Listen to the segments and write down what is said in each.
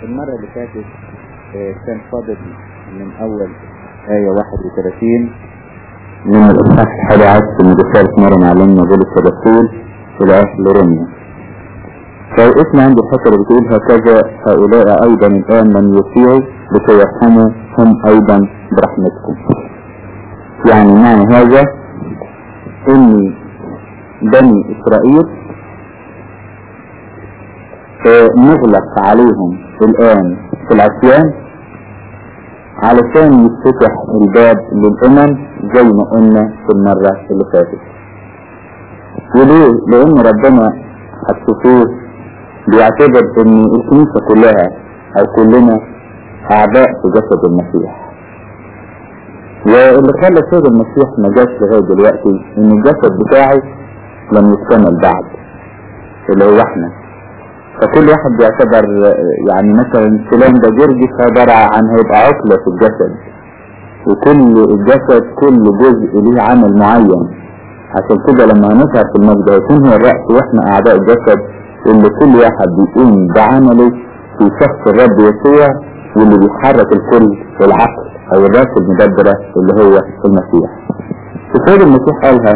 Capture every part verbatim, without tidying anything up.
المرة اللي فاتت كان فاضل من أول آية واحد وثلاثين من الإصحاح الحادي عشر من رسالة مريم علمنا بولس الرسول إلى أهل روميا. فوقفنا عند الحتة اللي بتقول هكذا هؤلاء أيضا الآن من يطيعوا لكي يرحموا هم أيضا برحمتكم. يعني معنى هذا إن بني إسرائيل مغلق عليهم الآن في العصيان علشان يفتح الباب للأمم زي ما قلنا في المرة اللي فاتت. وليه؟ لأن ربنا هتشوفوه بيعتبر إن الكنيسة كلها أو كلنا أعداء في جسد المسيح. واللي خلى سيد المسيح ما جاش لغاية دلوقتي إن الجسد بتاعه لم يكتمل بعد اللي هو احنا. فكل واحد بيعتبر يعني مثلا فلان ده جرجس عبارة عن هيبقى عقلة في الجسد، وكل الجسد كل جزء ليه عمل معين. عشان كده لما هنظهر في المجد هيكون هو الرأس واحنا أعداء الجسد، اللي كل واحد بيقوم بعمله في شخص الرب يسوع، واللي بيحرك الكل والعقل أو الرأس المدبرة اللي هو المسيح. السيد المسيح قالها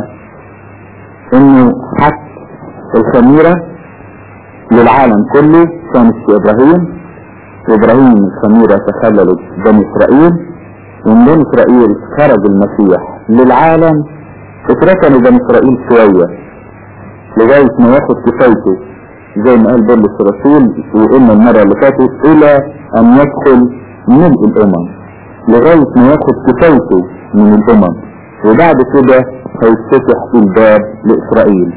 إنه حط الخميرة للعالم كله كانت في إبراهيم، وإبراهيم الخميرة تخللت بني إسرائيل، ومن بني إسرائيل خرج المسيح للعالم. اتركنوا بني إسرائيل شوية لغاية ما ياخد كفايته زي ما قال بولس الرسول وقلنا المرة اللي فاتت إلى أن يدخل ملء الأمم، لغاية ما ياخد كفايته من الأمم، وبعد كده هيتفتح الباب لإسرائيل.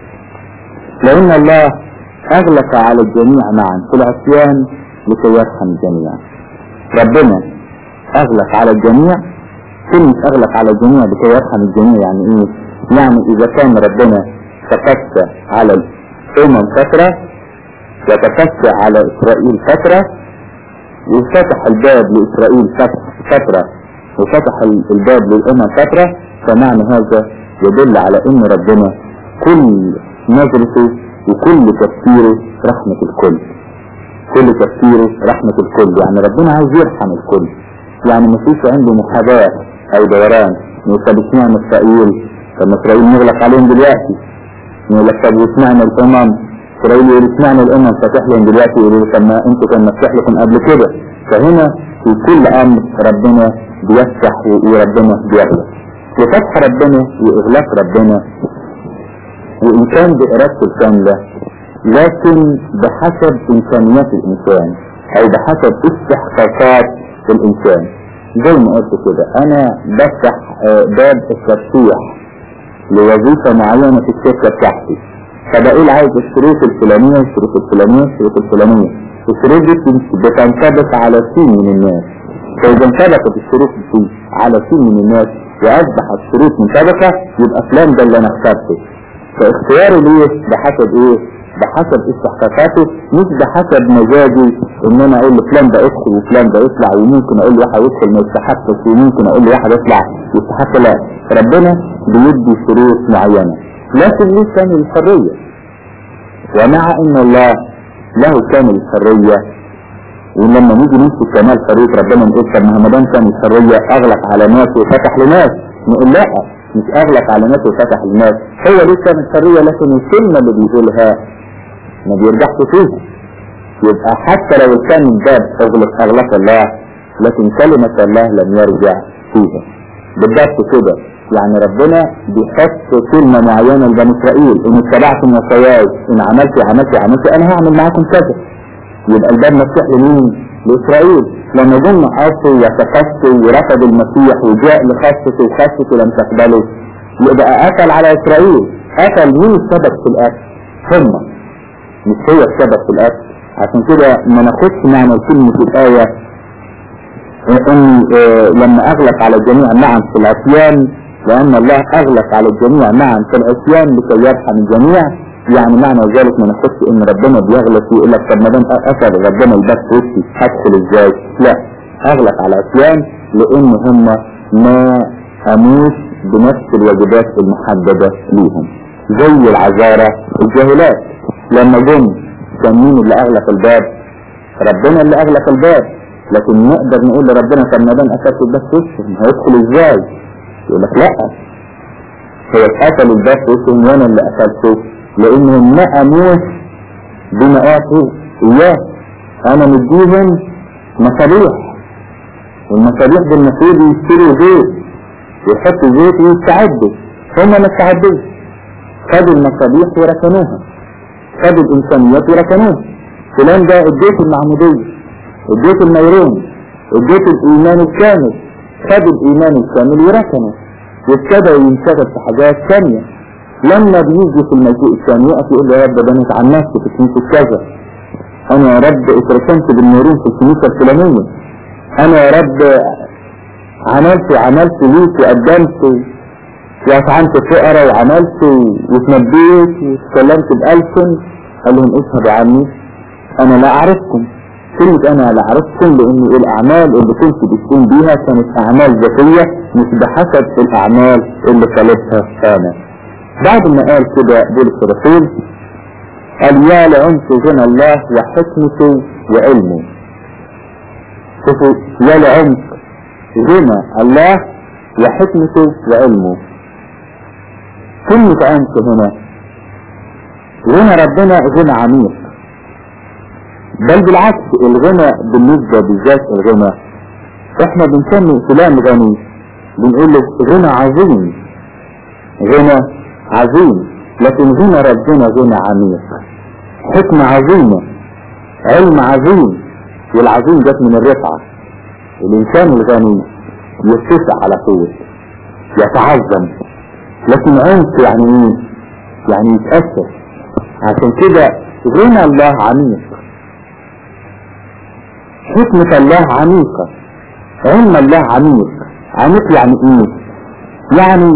لأن الله أغلق على الجميع معا في العصيان لكي يرحم الجميع. ربنا أغلق على الجميع. كلمة أغلق على الجميع لكي يرحم الجميع يعني إيه؟ يعني إذا كان ربنا تقسى على الأمم فترة وتقسى على إسرائيل فترة وفتح الباب لإسرائيل فترة وفتح الباب للأمم فترة، فمعنى هذا يدل على إن ربنا كل نظرته وكل تفكيره رحمة الكل. كل تفكيره رحمة الكل، يعني ربنا عايز يرحم الكل. يعني مفيش عنده محاباة أو دوران يقول اسمعنا إسرائيل، طب إسرائيل نغلق عليهم دلوقتي، يقول لك طب واسمعنا الأمم، إسرائيل يقول اسمعنا الأمم فتح لهم دلوقتي، يقول طب ما أنتوا كان مفتح لكم قبل كده. فهنا في كل أمر ربنا بيفتح وربنا بيغلق، وفتح ربنا وإغلاق ربنا وإن كان بإرادته الكاملة، لكن بحسب إمكانيات الإنسان أو بحسب استحقاقات الإنسان. زي ما قلت كده أنا بفتح باب التفتيح لوظيفة معينة في الشركة بتاعتي، فبقول عايز الشروط الفلانية الشروط الفلانية الشروط الفلانية الشروط دي بتنطبق على سين من الناس. فإذا انطبقت الشروط دي على سين من الناس وأصبحت شروط منطبقة، يبقى فلان ده اللي أنا اخترته. فاختياره ليه بحسب ايه؟ بحسب استحقاقاته، مش بحسب مزاجي ان انا اقول لفلان ده ادخل وفلان ده يطلع، وممكن اقول لواحد يدخل ما يستحقش وممكن اقول لواحد يطلع يستحق. لا، ربنا بيدي شروط معينة لكن ليه كامل الحرية. ومع ان الله له كامل الحرية، ولما نيجي نمسك كمال حرية ربنا نقول طب ما دام كامل الحرية اغلق على ناس وفتح لناس، نقول لا، مش اغلق على ناس وفتح للناس، هو لسه من الحرية لكن الكلمة اللي بيقولها ما بيرجعش فيها. يبقى حتى لو كان الباب اغلق اغلق الله، لكن كلمة الله لم يرجع فيها. بالضبط كده، يعني ربنا بيحط كلمة معينة لبني اسرائيل، ان اتبعتم وصاياي، ان عملت عملت عملت انا هعمل معاكم كذا. يبقى الباب مفتوح لمين؟ لاسرائيل. لما جم عصوا وتقصوا ورفضوا المسيح وجاء لخاصته وخاصته لم تقبله، يبقى قتل على اسرائيل. قتل مين السبب في القتل؟ هم، مش هو السبب في القتل. عشان كده ما ناخدش معنى كلمة الآية ان اه لما اغلق على الجميع معا في العصيان، لان الله اغلق على الجميع معا في العصيان لكي يرحم الجميع. يعني معنى ذلك ما ناخدش ان ربنا بيغلق ويقول لك طب ما دام قتل ربنا الباب في وشي هدخل ازاي؟ لا، اغلق على العصيان لان هم ما قاموش بنفس الواجبات المحددة ليهم، زي العذارى الجاهلات لما جم كان مين اللي اغلق الباب؟ ربنا اللي اغلق الباب، لكن نقدر نقول لربنا طب ما دام قفلت الباب في وشهم هيدخل ازاي؟ يقول لك لا، هو اتقفل الباب في وشهم وانا اللي قفلته، لانهم ما اموش بما اعطوا اياه. انا مديهم مصابيح، والمصابيح دي المفروض يشتروا زيت ويحطوا زيت ويستعدوا، هم ما استعدوش، خدوا المصابيح وركنوها، خدوا الامكانيات وركنوها. فلان ده اديته المعمودية، اديته الميرون، اديته الايمان الكامل، خدوا الايمان الكامل وركنه وابتدى ينشغل في حاجات ثانيه. لما بيجي في المجيء الثاني يقف يقول يا رب ده انا اتعنفت في كنيسه كذا، انا يا رب اترسمت بالنيرون في الكنيسه الفلانيه، انا يا رب عملت وعملت ليك وقدمت واطعمت فقراء وعملت واتنبيت واتكلمت بألسن. قال لهم اذهبوا عني انا لا اعرفكم. كلمة انا لا اعرفكم لان الاعمال اللي كنت بتقوم بيها كانت اعمال ذاتية مش بحسب الاعمال اللي طلبها انا. بعد ما قال كده بولس الرسول قال يا لعمق غنى الله وحكمته وعلمه. شوفوا يا لعمق غنى الله وحكمته وعلمه. كلمة عمق هنا غنى ربنا غنى عميق، بل بالعكس الغنى بالنسبة بالذات الغنى احنا بنسمي فلان غني بنقول له غنى عظيم، غنى عظيم، لكن غنى ربنا غنى عميق، حكمة عظيمة، علم عظيم، والعظيم جت من الرفعة. الانسان الغني يتسع على طول يتعظم، لكن عمق يعني ايه؟ يعني يتأثر. عشان كده غنى الله عميق، حكمة الله عميقة، علم الله عميق. عميق يعني ايه؟ يعني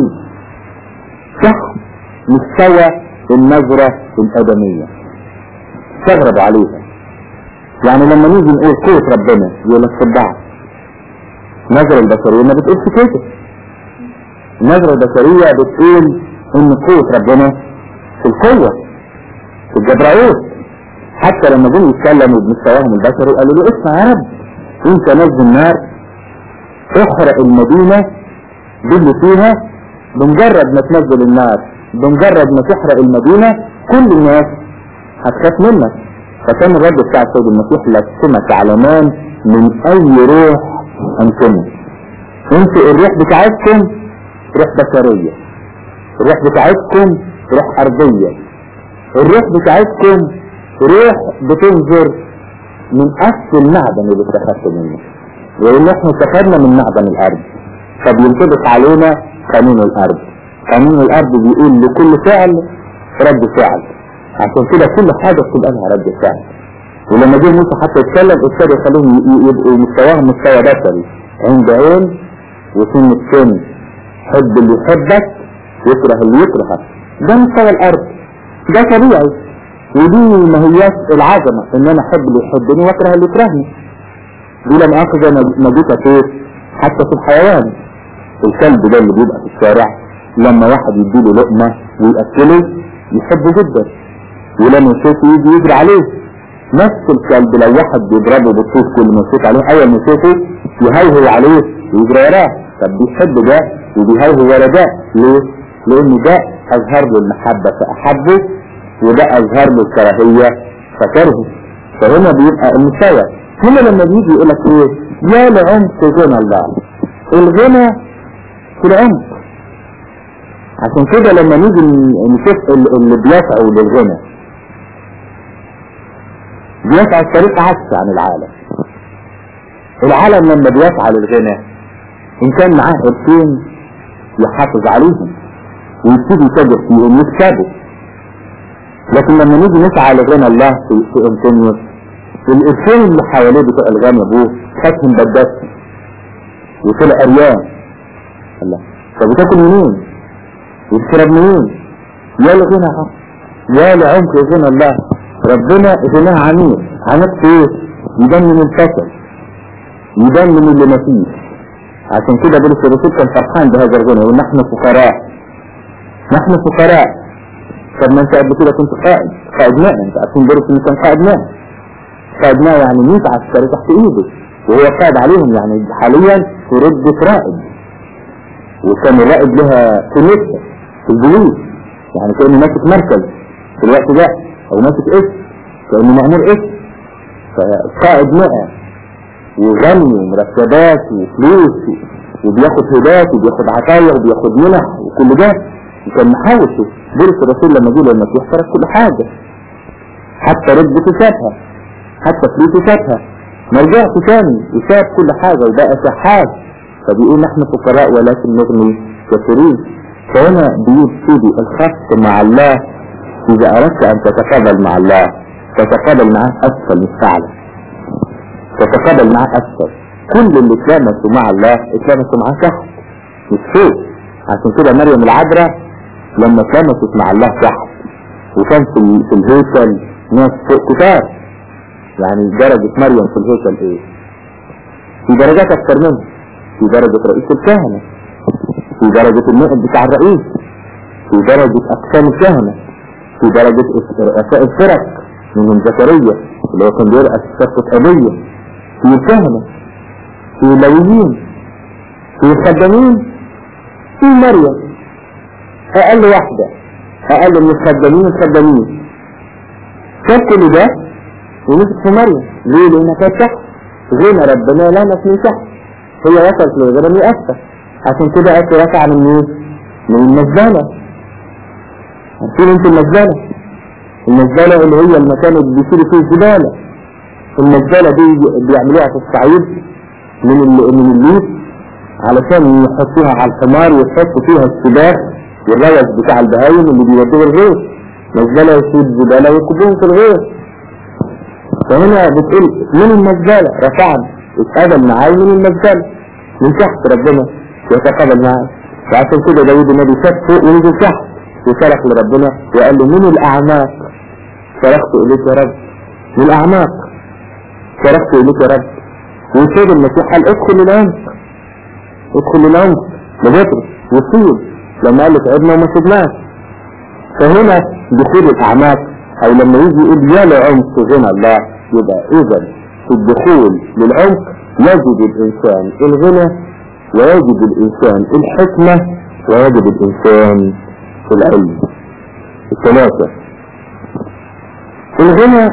تحت مستوى النظرة الآدمية، استغربوا عليها. يعني لما نيجي نقول قوة ربنا يقول لك صدع، النظرة البشرية ما بتقولش كده. النظرة البشرية بتقول ان قوة ربنا في القوة، في الجبروت. حتى لما جم يتكلموا بمستواهم البشري قالوا له اسمع يا رب انت نزل النار تحرق المدينة باللي فيها، بمجرد ما تنزل النار بمجرد ما تحرق المدينة كل الناس هتخاف منك. فكان الرد بتاع السيد المسيح لكما تعلمان من اي روح انتم. انتوا الروح بتاعتكم روح بشرية، الروح بتاعتكم روح ارضية، الروح بتاعتكم روح بتنظر من اصل المعدن اللي استخدت منه، لان احنا استخدنا من معدن الارض فبينطبق علينا قانون الارض. قانون الارض بيقول لكل فعل رد فعل، عشان كده كل حاجة بتبقى لها رد فعل. ولما جه موسى حتى يتكلم ابتدى يخليهم يبقوا مستواهم مستوى بشري، عند عين وسن السن، حب اللي يحبك يكره اللي يكرهك، ده مستوى الارض، ده طبيعي. ودي ماهيات العظمة ان انا احب اللي يحبني واكره اللي يكرهني. دي لما اخذ انا جيت اشوف حتى في الحيوان، الكلب ده اللي بيبقى في الشارع لما واحد يديله لقمة ويأكله يحبه جدا، ولما يشوفه يجي يجري عليه. نفس الكلب لو واحد بيضربه بالطوف كل ما يشوف عليه اول ما يشوفه يهوهو عليه ويجري وراه. طب بيحب ده وبيهوهو ورا ده ليه؟ لان ده اظهر له المحبة فاحبه، وده اظهر له الكراهية فكرهه. فهنا بيبقى المستوى. هنا لما بيجي يقولك ايه؟ يا لعمق غنى الله. الغنى في العمق. عشان كده لما نيجي نشوف اللي بيسعوا للغنى بيسعى الطريق عكس عن العالم. العالم لما بيسعى للغنى ان كان معاه قرشين يحافظ عليهم ويبتدي يتاجر فيهم يكسبوا. لكن لما نيجي نسعى لغنى الله في في انطونيوس القرشين اللي حواليه بتوع الغنى ابوه خدهم بداتهم وطلع عريان. الله، طب بتاكل منين؟ وتشرب منين؟ يا لغنى يا لعمق غنى الله. ربنا غناه عميق. عميق في ايه؟ يبان من الفشل، يبان من اللي مفيش. عشان كده بولس الرسول كان فرحان بهذا الغنى يقول نحن فقراء، نحن فقراء. طب ما انت قبل كده كنت قائد، قائد ماء، انت عارفين بولس انه كان قائد ماء، قائد مئة يعني مئة عسكري تحت ايده، وهو قائد عليهم يعني حاليا في رتبة رائد، وكان الرائد لها كنيسة في الجنوب، يعني كأنه ماسك مركز في الوقت ده او ماسك اسم، كأنه مأمور اسم. فقائد مئة وغني ومرتبات وفلوس وبياخد هدات وبياخد عطايا وبياخد منح وكل ده، وكان محاوش بولس الرسول لما جه للمسيح ترك كل حاجة، حتى رتبته سابها، حتى فلوسه سابها، ما رجعش تاني وساب كل حاجة وبقى شحات. فبيقول نحن فقراء ولكن نغني كثيرين. فهنا بيبتدي الخط مع الله. إذا أردت أن تتقابل مع الله تتقابل معه أسفل مش أعلى، تتقابل معه أسفل. كل اللي اتلامسوا مع الله اتلامسوا معه تحت مش فوق. عشان كده مريم العذراء لما اتلامست مع الله تحت، وكان في في الهيكل ناس فوق كتار. يعني درجة مريم في الهيكل ايه؟ في درجات اكتر منها، في درجة رئيس الكهنة، في درجة النائب بتاع الرئيس، في درجة اقسام الكهنة، في درجة رؤساء الفرق منهم زكريا اللي هو كان بيرأس فرقة أبية، في الكهنة، في اللويين، في الخدامين، في مريم اقل واحدة، اقل من الخدامين الخدامين. كان كل ده ونسك في مريم ليه؟ لانها كانت تحت غنى ربنا لمس من تحت، هي وصلت لغير مؤثر. عشان كده قالت رفع من مين؟ من المزالة. عارفين انت المزالة؟ المزالة اللي هي المكان اللي بيشيلوا فيه الزبالة. المزالة دي بيعملوها في الصعيد من من الليف علشان يحطوها على الحمار ويحطوا فيها السباخ والروث بتاع البهايم اللي بيودوه الغير. مزالة يشيل الزبالة ويكبوهم في الغير. فهنا بتقول من المزالة رفعنا، اتقابل معاي من المزالة من تحت ربنا يتقابل معاي. وعشان كده داود النبي شاف فوق ونزل تحت وصرخ لربنا وقال له من الأعماق صرخت إليك يا رب، من الأعماق صرخت إليك يا رب. ويسير المسيح قال ادخل للعمق، ادخل للعمق لبطرس وصير لما قال له تعبنا وما سبناش. فهنا دخول الأعماق أو لما يجي يقول يا لعمق غنى الله، يبقى إذا في الدخول للعمق يجد الإنسان الغنى ويجد الإنسان الحكمة ويجد الإنسان العلم. الثلاثة الغنى،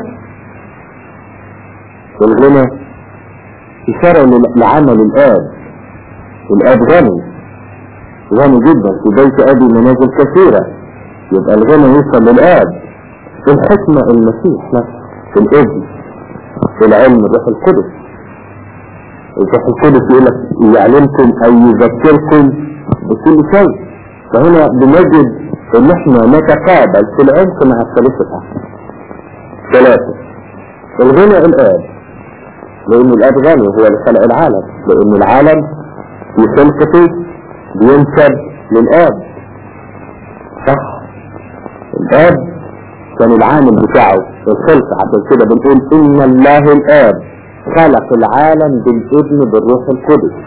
الغنى إشارة لعمل الآب. الآب غني غني جدا، في بيت أبي منازل كثيرة، يبقى الغنى يوصل للآب. الحكمة المسيح نفسه، الابن، العلم الروح القدس. الروح القدس يقول لك يعلمكم أو يذكركم بكل شيء. فهنا بنجد ان احنا نتقابل في العمق مع الثالث الآخر. ثلاثة الغنى الآب، لأن الآب غني هو اللي خلق العالم، لأن العالم في خلقته بينسب للآب. صح؟ الآب كان العامل بتاعه الخلق، عشان كده بنقول إن الله الآب خلق العالم بالابن بالروح القدس،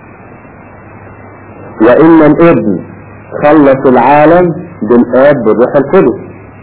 وإن الابن خلص العالم بالآب بالروح القدس،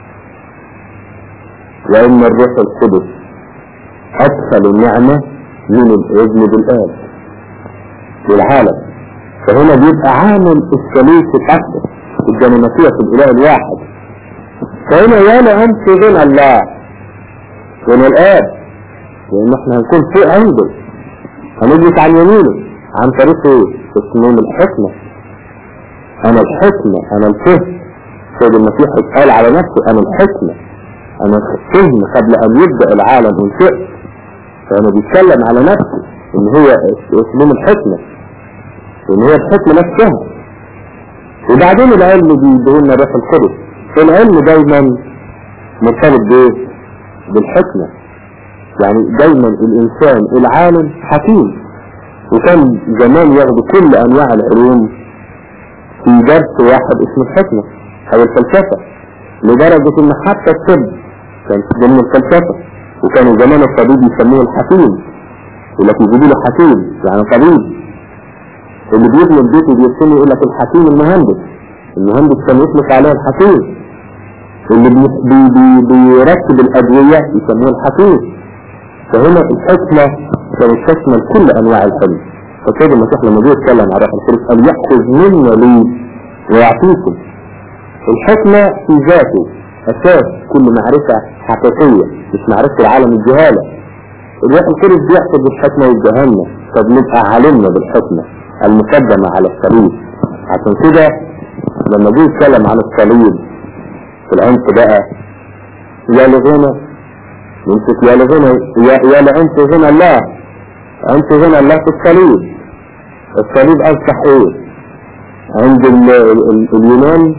وإن الروح القدس أدخل النعمة من الابن بالآب للعالم. فهنا بيبقى عامل الثالوث الأقدس الديناميكية في الإله الواحد. فهنا يا لعمق غنى الله غنى الآب، لأن احنا هنكون فوق عنده، هنجلس عن يمينه عن طريق اسمه الحكمة. أنا الحكمة، أنا الفهم. سيد المسيح قال على نفسه أنا الحكمة، أنا الفهم قبل أن يبدأ العالم انشئ. فأنا بيتكلم على نفسه إن هو اسمه الحكمة، إن هي الحكمة نفسها. وبعدين العلم بيدهلنا روح القدس. العلم دايما مرتبط بإيه؟ بالحكمة. يعني دايما الإنسان العالم حكيم، وكان زمان ياخد كل أنواع العلوم في درس واحد اسمه الحكمة أو الفلسفة، لدرجة إن حتى الطب كان ضمن الفلسفة. وكانوا زمان الطبيب يسموه الحكيم، والتي يجيبوا له حكيم يعني طبيب. اللي بيبني البيت وبيرسمه يقول لك الحكيم المهندس، المهندس كان يطلق عليه الحكيم. اللي بي بي بي بيركب الأدوية يسموه الحكيم. فهنا الحكمة كانت تشمل كل انواع الحلم. فكده المسيح لما جه يتكلم عن روح القدس قال يأخذ منا لي ويعطيكم. الحكمة في ذاته اساس كل معرفة حقيقية، مش معرفة العالم الجهالة. الروح القدس بيحفظ الحكمة والجهالة، فبنبقى علمنا بالحكمة المقدمة على الصليب. عشان كده لما جه يتكلم عن الصليب في العنف بقى يا لغنى يمسك يا لغنى يا, يا لعنف غنى الله، عنف غنى الله في الصليب. الصليب اصبح ايه عند ال ال اليونان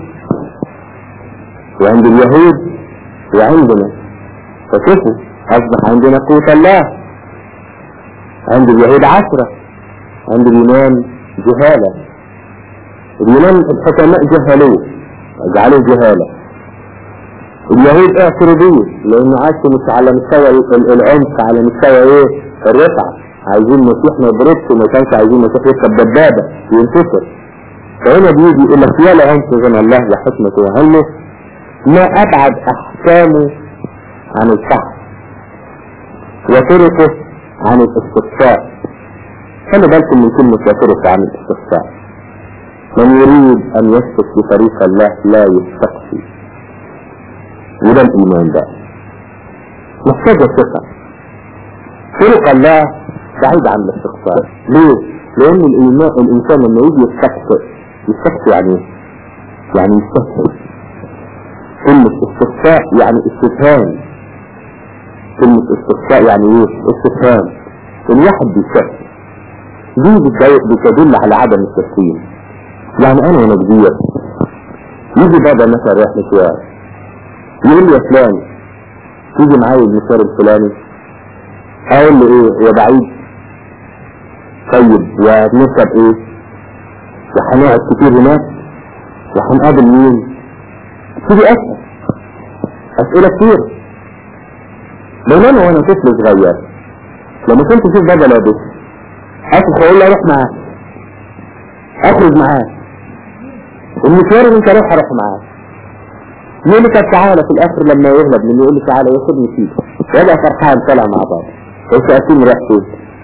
وعند اليهود وعندنا. فشوفوا اصبح عندنا قوة الله، عند اليهود عشرة، عند اليونان جهالة. اليونان الحكماء جهلوه اجعلوه جهالة. اليهود اعتراضيه لانه عاشوا مش على مستوى العنف، على مستوى ايه الرفعة. عايزين مسيح ما يضربش، وما كانش عايزين مسيح يركب دبابة ينتصر. فهنا بيجي يقول لك يا لعنف غنى الله وحكمته وعلمه ما ابعد احكامه عن الفحص وطرقه عن الاستقصاء. خلي بالكم من كلمة وطرقه عن الاستقصاء. من يريد ان يسلك بطريق الله لا يستقصي. وده الايمان ده محتاجة ثقة. طرق الله بعيد عن الاستقصاء. ليه؟ لان الايمان الانسان لما يجي يستقصي يستقصي يعني ايه؟ يعني يستفهم. كلمة استقصاء يعني استفهام. كلمة استقصاء يعني ايه؟ استفهام. الواحد بيستفهم دي بتدل على عدم التسليم. يعني انا وانا كبير يجي بابا مثلا رايح مشوار يقول لي يا فلان تيجي معايا المشوار الفلاني، اقول له ايه يا بعيد؟ طيب ونركب ايه؟ وهنقعد كتير هناك وهنقابل مين؟ تيجي اسأل اسئلة كتير. لان انا وانا طفل صغير لما كنت اشوف بابا لابس اصبح اقول له اروح معاه، اخرج معاه، المشوار اللي انت روح اروح معاه. يقول لي طب تعالى في الاخر لما يغلب مني يقول لي تعالى ياخدني فيه وابقى فرحان طالع مع بابا. قلت اكيد رايح فين؟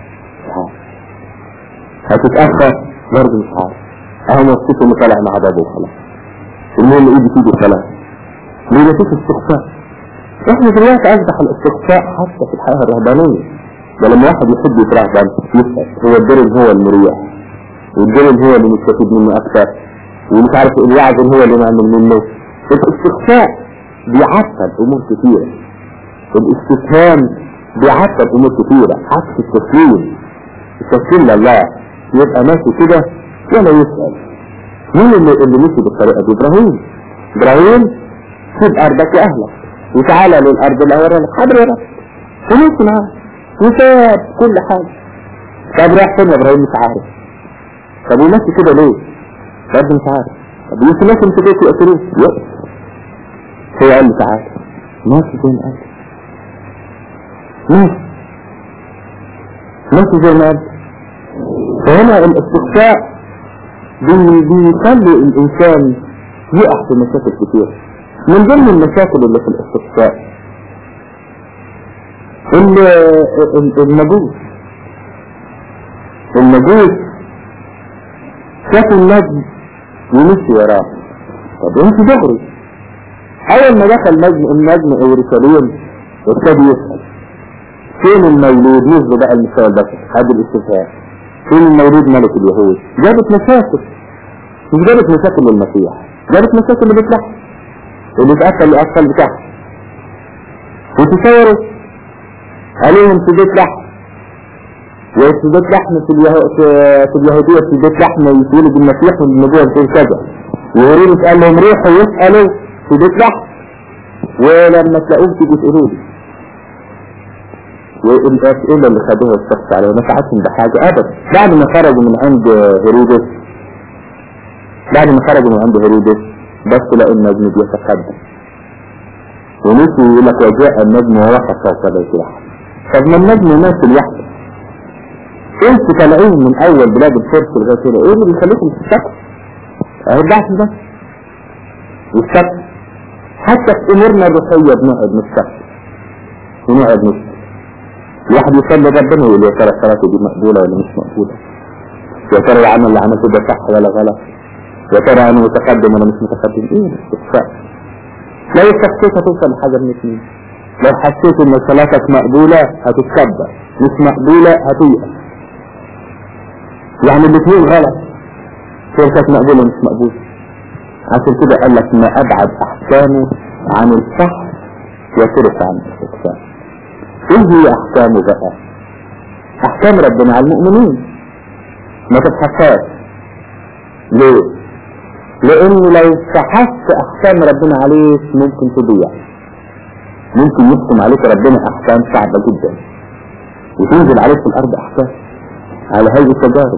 هتتاخر برضه مش عارف، اهو مبسوط اني طالع مع بابا وخلاص. المهم ايدي تيجي وخلاص. ليه مفيش استقصاء؟ احنا دلوقتي اصبح الاستقصاء حتى في الحياه الرهبانيه. ده لما واحد يحب يترهبن يسال هو الدرج هو المريح، والدرج هو اللي مستفيد منه اكثر، ومش عارف الوعظ هو اللي نعمل منه. الاستقصاء بيعطل امور كثيره، الاستفهام بيعطل امور كثيره، عكس التسليم. التسليم لله يبقى ماشي كده ولا يسال. مين اللي اللي مشي بالطريقه دي؟ ابراهيم. ابراهيم سيب ارضك واهلك وتعالى للارض اللي هوريها حاضر يا رب، ومشي معاه وساب كل حاجه. طب راح فين يا ابراهيم؟ مش عارف. طب وماشي كده ليه؟ برضه مش عارف. طب يمكن لازم تجيك يقتلوه. يقتل. هو قال لي تعالى ماشي زي ما قال، ماشي ماشي زي ما قال. فهنا الاستقصاء بيخلي الانسان يقع في مشاكل كتير. من ضمن المشاكل اللي في الاستقصاء المجوس. المجوس شافوا النجم ومشي وراه. طب انت دغري اول ما دخل نجم النجم اورشليم ابتدى يسأل فين المولود؟ نزل بقى المثال بس هذا الاستفهام، فين المولود ملك اليهود؟ جابت مشاكل، مش جابت مشاكل للمسيح، جابت مشاكل اللي بتلحق اللي اتقتل الاطفال بتاعها. وتصوروا عليهم سدات لحم، وسدات لحم في اليهو... في اليهودية سدات لحم يتولد المسيح والنبوة بتقول كذا. ويريد قال لهم روحوا يسألوا سدات لحم ولما تلاقوه تيجي تقولوا لي. والأسئلة اللي خدوها الشخص عليها ما ساعدهم بحاجة أبدا. بعد ما خرجوا من عند هيرودس بعد ما خرجوا من عند هيرودس بس لقوا النجم بيتقدم ونسي يقول لك وجاء النجم ووقف فوق بيت لحم. طب ما النجم ماشي لوحده، انتوا طالعين من اول بلاد الفرس لغايه هنا، ايه اللي بيخليكم تستكبروا؟ اهو البحث ده والسكت. حتى في امورنا الروحيه بنقعد نستكبر ونقعد نسكت. الواحد يصلي ربنا يقول يا ترى صلاته دي مقبولة ولا مش مقبولة، يا ترى العمل اللي عملته ده صح ولا غلط، يا ترى انا متقدم ولا مش متقدم. ايه الاستخفاء؟ لو استخفيت هتوصل لحاجة من اثنين، لو حسيت ان صلاتك مقبولة هتتكبر، مش مقبولة هتيأس. يعني الاثنين غلط، صلاتك مقبولة مش مقبولة. عشان كده قال لك ما ابعد احكامه عن الصح يترك عن الاستخفاء. ايه هي احكامه بقى؟ احكام ربنا على المؤمنين ما تتحققش. ليه؟ لان لو فحصت احكام ربنا عليك ممكن تضيع، ممكن يحكم عليك ربنا احكام صعبة جدا وتنزل عليك في الارض احكام على هذه التجارب.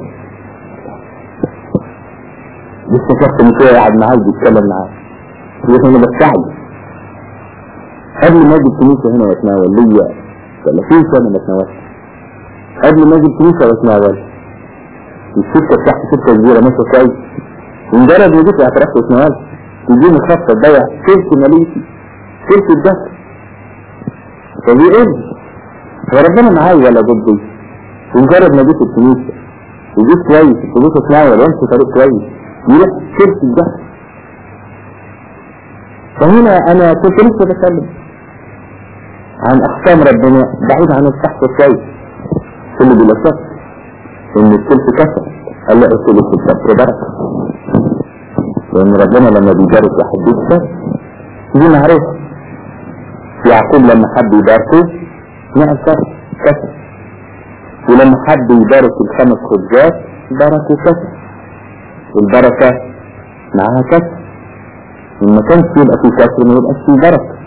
لسه شخص مش قاعد معاه بيتكلم معاه يقول انا بستعجل قبل ما اجي الكنيسة هنا واتناول ليا ثلاثين سنة ما اتناولش، قبل ما اجي الكنيسة واتناول الشركة بتاعت شركة كبيرة ماشية كويس، ومجرد ما جيت اعترفت واتناول تجيني خطة تضيع ثلث ماليتي ثلث الدخل. فبيقول هو ربنا معايا ولا ضدي؟ ومجرد ما جيت الكنيسة وجيت كويس وجيت اتناول وامشي طريق كويس يروح ثلث الدخل. فهنا انا كنت لسه بتكلم عن احكام ربنا بعيد عن الصح كويس. كل بلا شك ان الثلث كسر، قال لا الثلث الكسر بركة، لان ربنا لما بيبارك واحد بيكسر دي معروفة. يعقوب لما حب يباركه نعم كسر، ولما حب يبارك الخمس خبزات باركوا كسر. البركة معها كسر، لما كانش يبقى في كسر ما يبقاش في بركة.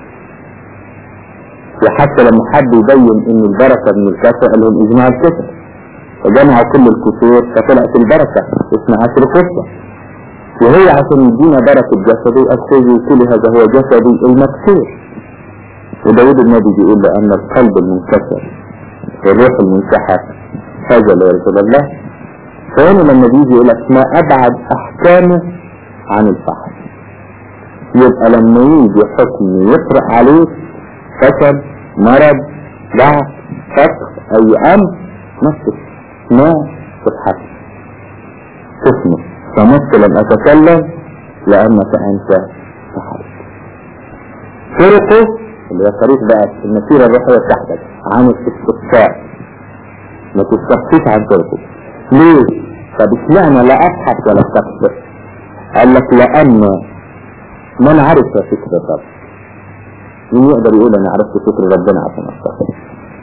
وحتى لما حب يبين ان البركة من الكسر قال لهم اجماع الكسر، فجمعوا كل الكسور فطلعت البركة اسمها عشر خطة. وهي عشان يدينا بركة جسدي أخذوا كل هذا هو جسدي المكسور. وداود النبي بيقول لأن القلب المنكسر والروح المنسحة هذا لا يرضى الله. فهنا لما بيجي يقول لك ما أبعد أحكامه عن الفحش، يبقى لما يجي حكم يطرق عليك فشل مرض ضعف فقر أي أمر نفسك ما تتحكم تسمع فمثلا أتكلم لأنك أنت تحرك. فرقه اللي هي طريق بقى المسيرة الروحية بتاعتك عن الاستقصاء، ما تستقصيش عن فرقه. ليه؟ طب اشمعنى لا أبحث ولا استقصى؟ قال لك لأن من عرف فكر الرب مين يقدر يقول أنا عرفت فكر ربنا عشان أستقصى؟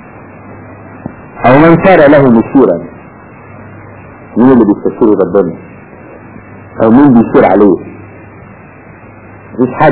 أو من صار له مشيرا مين اللي بيستشير ربنا؟ او مين بيشير عليه؟ مفيش حد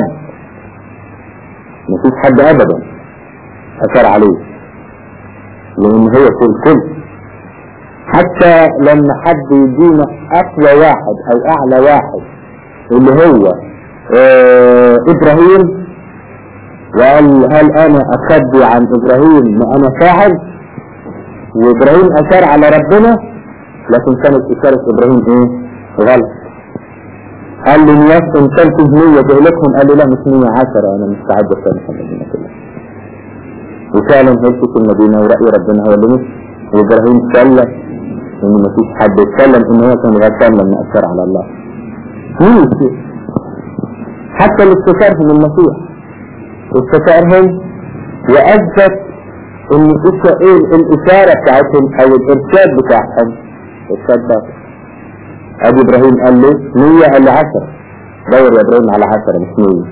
مفيش حد ابدا اشار عليه، لان هو في الكل. حتى لما حد يدينا اقوى واحد او اعلى واحد اللي هو اه ابراهيم، وقال هل انا اخبي عن ابراهيم ما انا فاعل، وابراهيم اشار على ربنا، لكن كانت اشارة ابراهيم ايه؟ غلط. قال لي نياس انتلتج مية جهلتهم، قال لي لا مش مية عشرة انا مستعد اسامح المدينة كلها. وفعلا هلسة المدينة ورأي ربنا هو اللي مش، وابراهيم سلم ان مفيش حد يتكلم ان هو كان غلطان لما اشار على الله. مين يصير؟ حتى اللي استشارهم المسيح استشارهم واثبت ان ايه الاشارة بتاعتهم او الارشاد بتاعهم اتثبت. ابي ابراهيم قال له مية، قال له عشرة، دور يا ابراهيم على عشرة مش مية.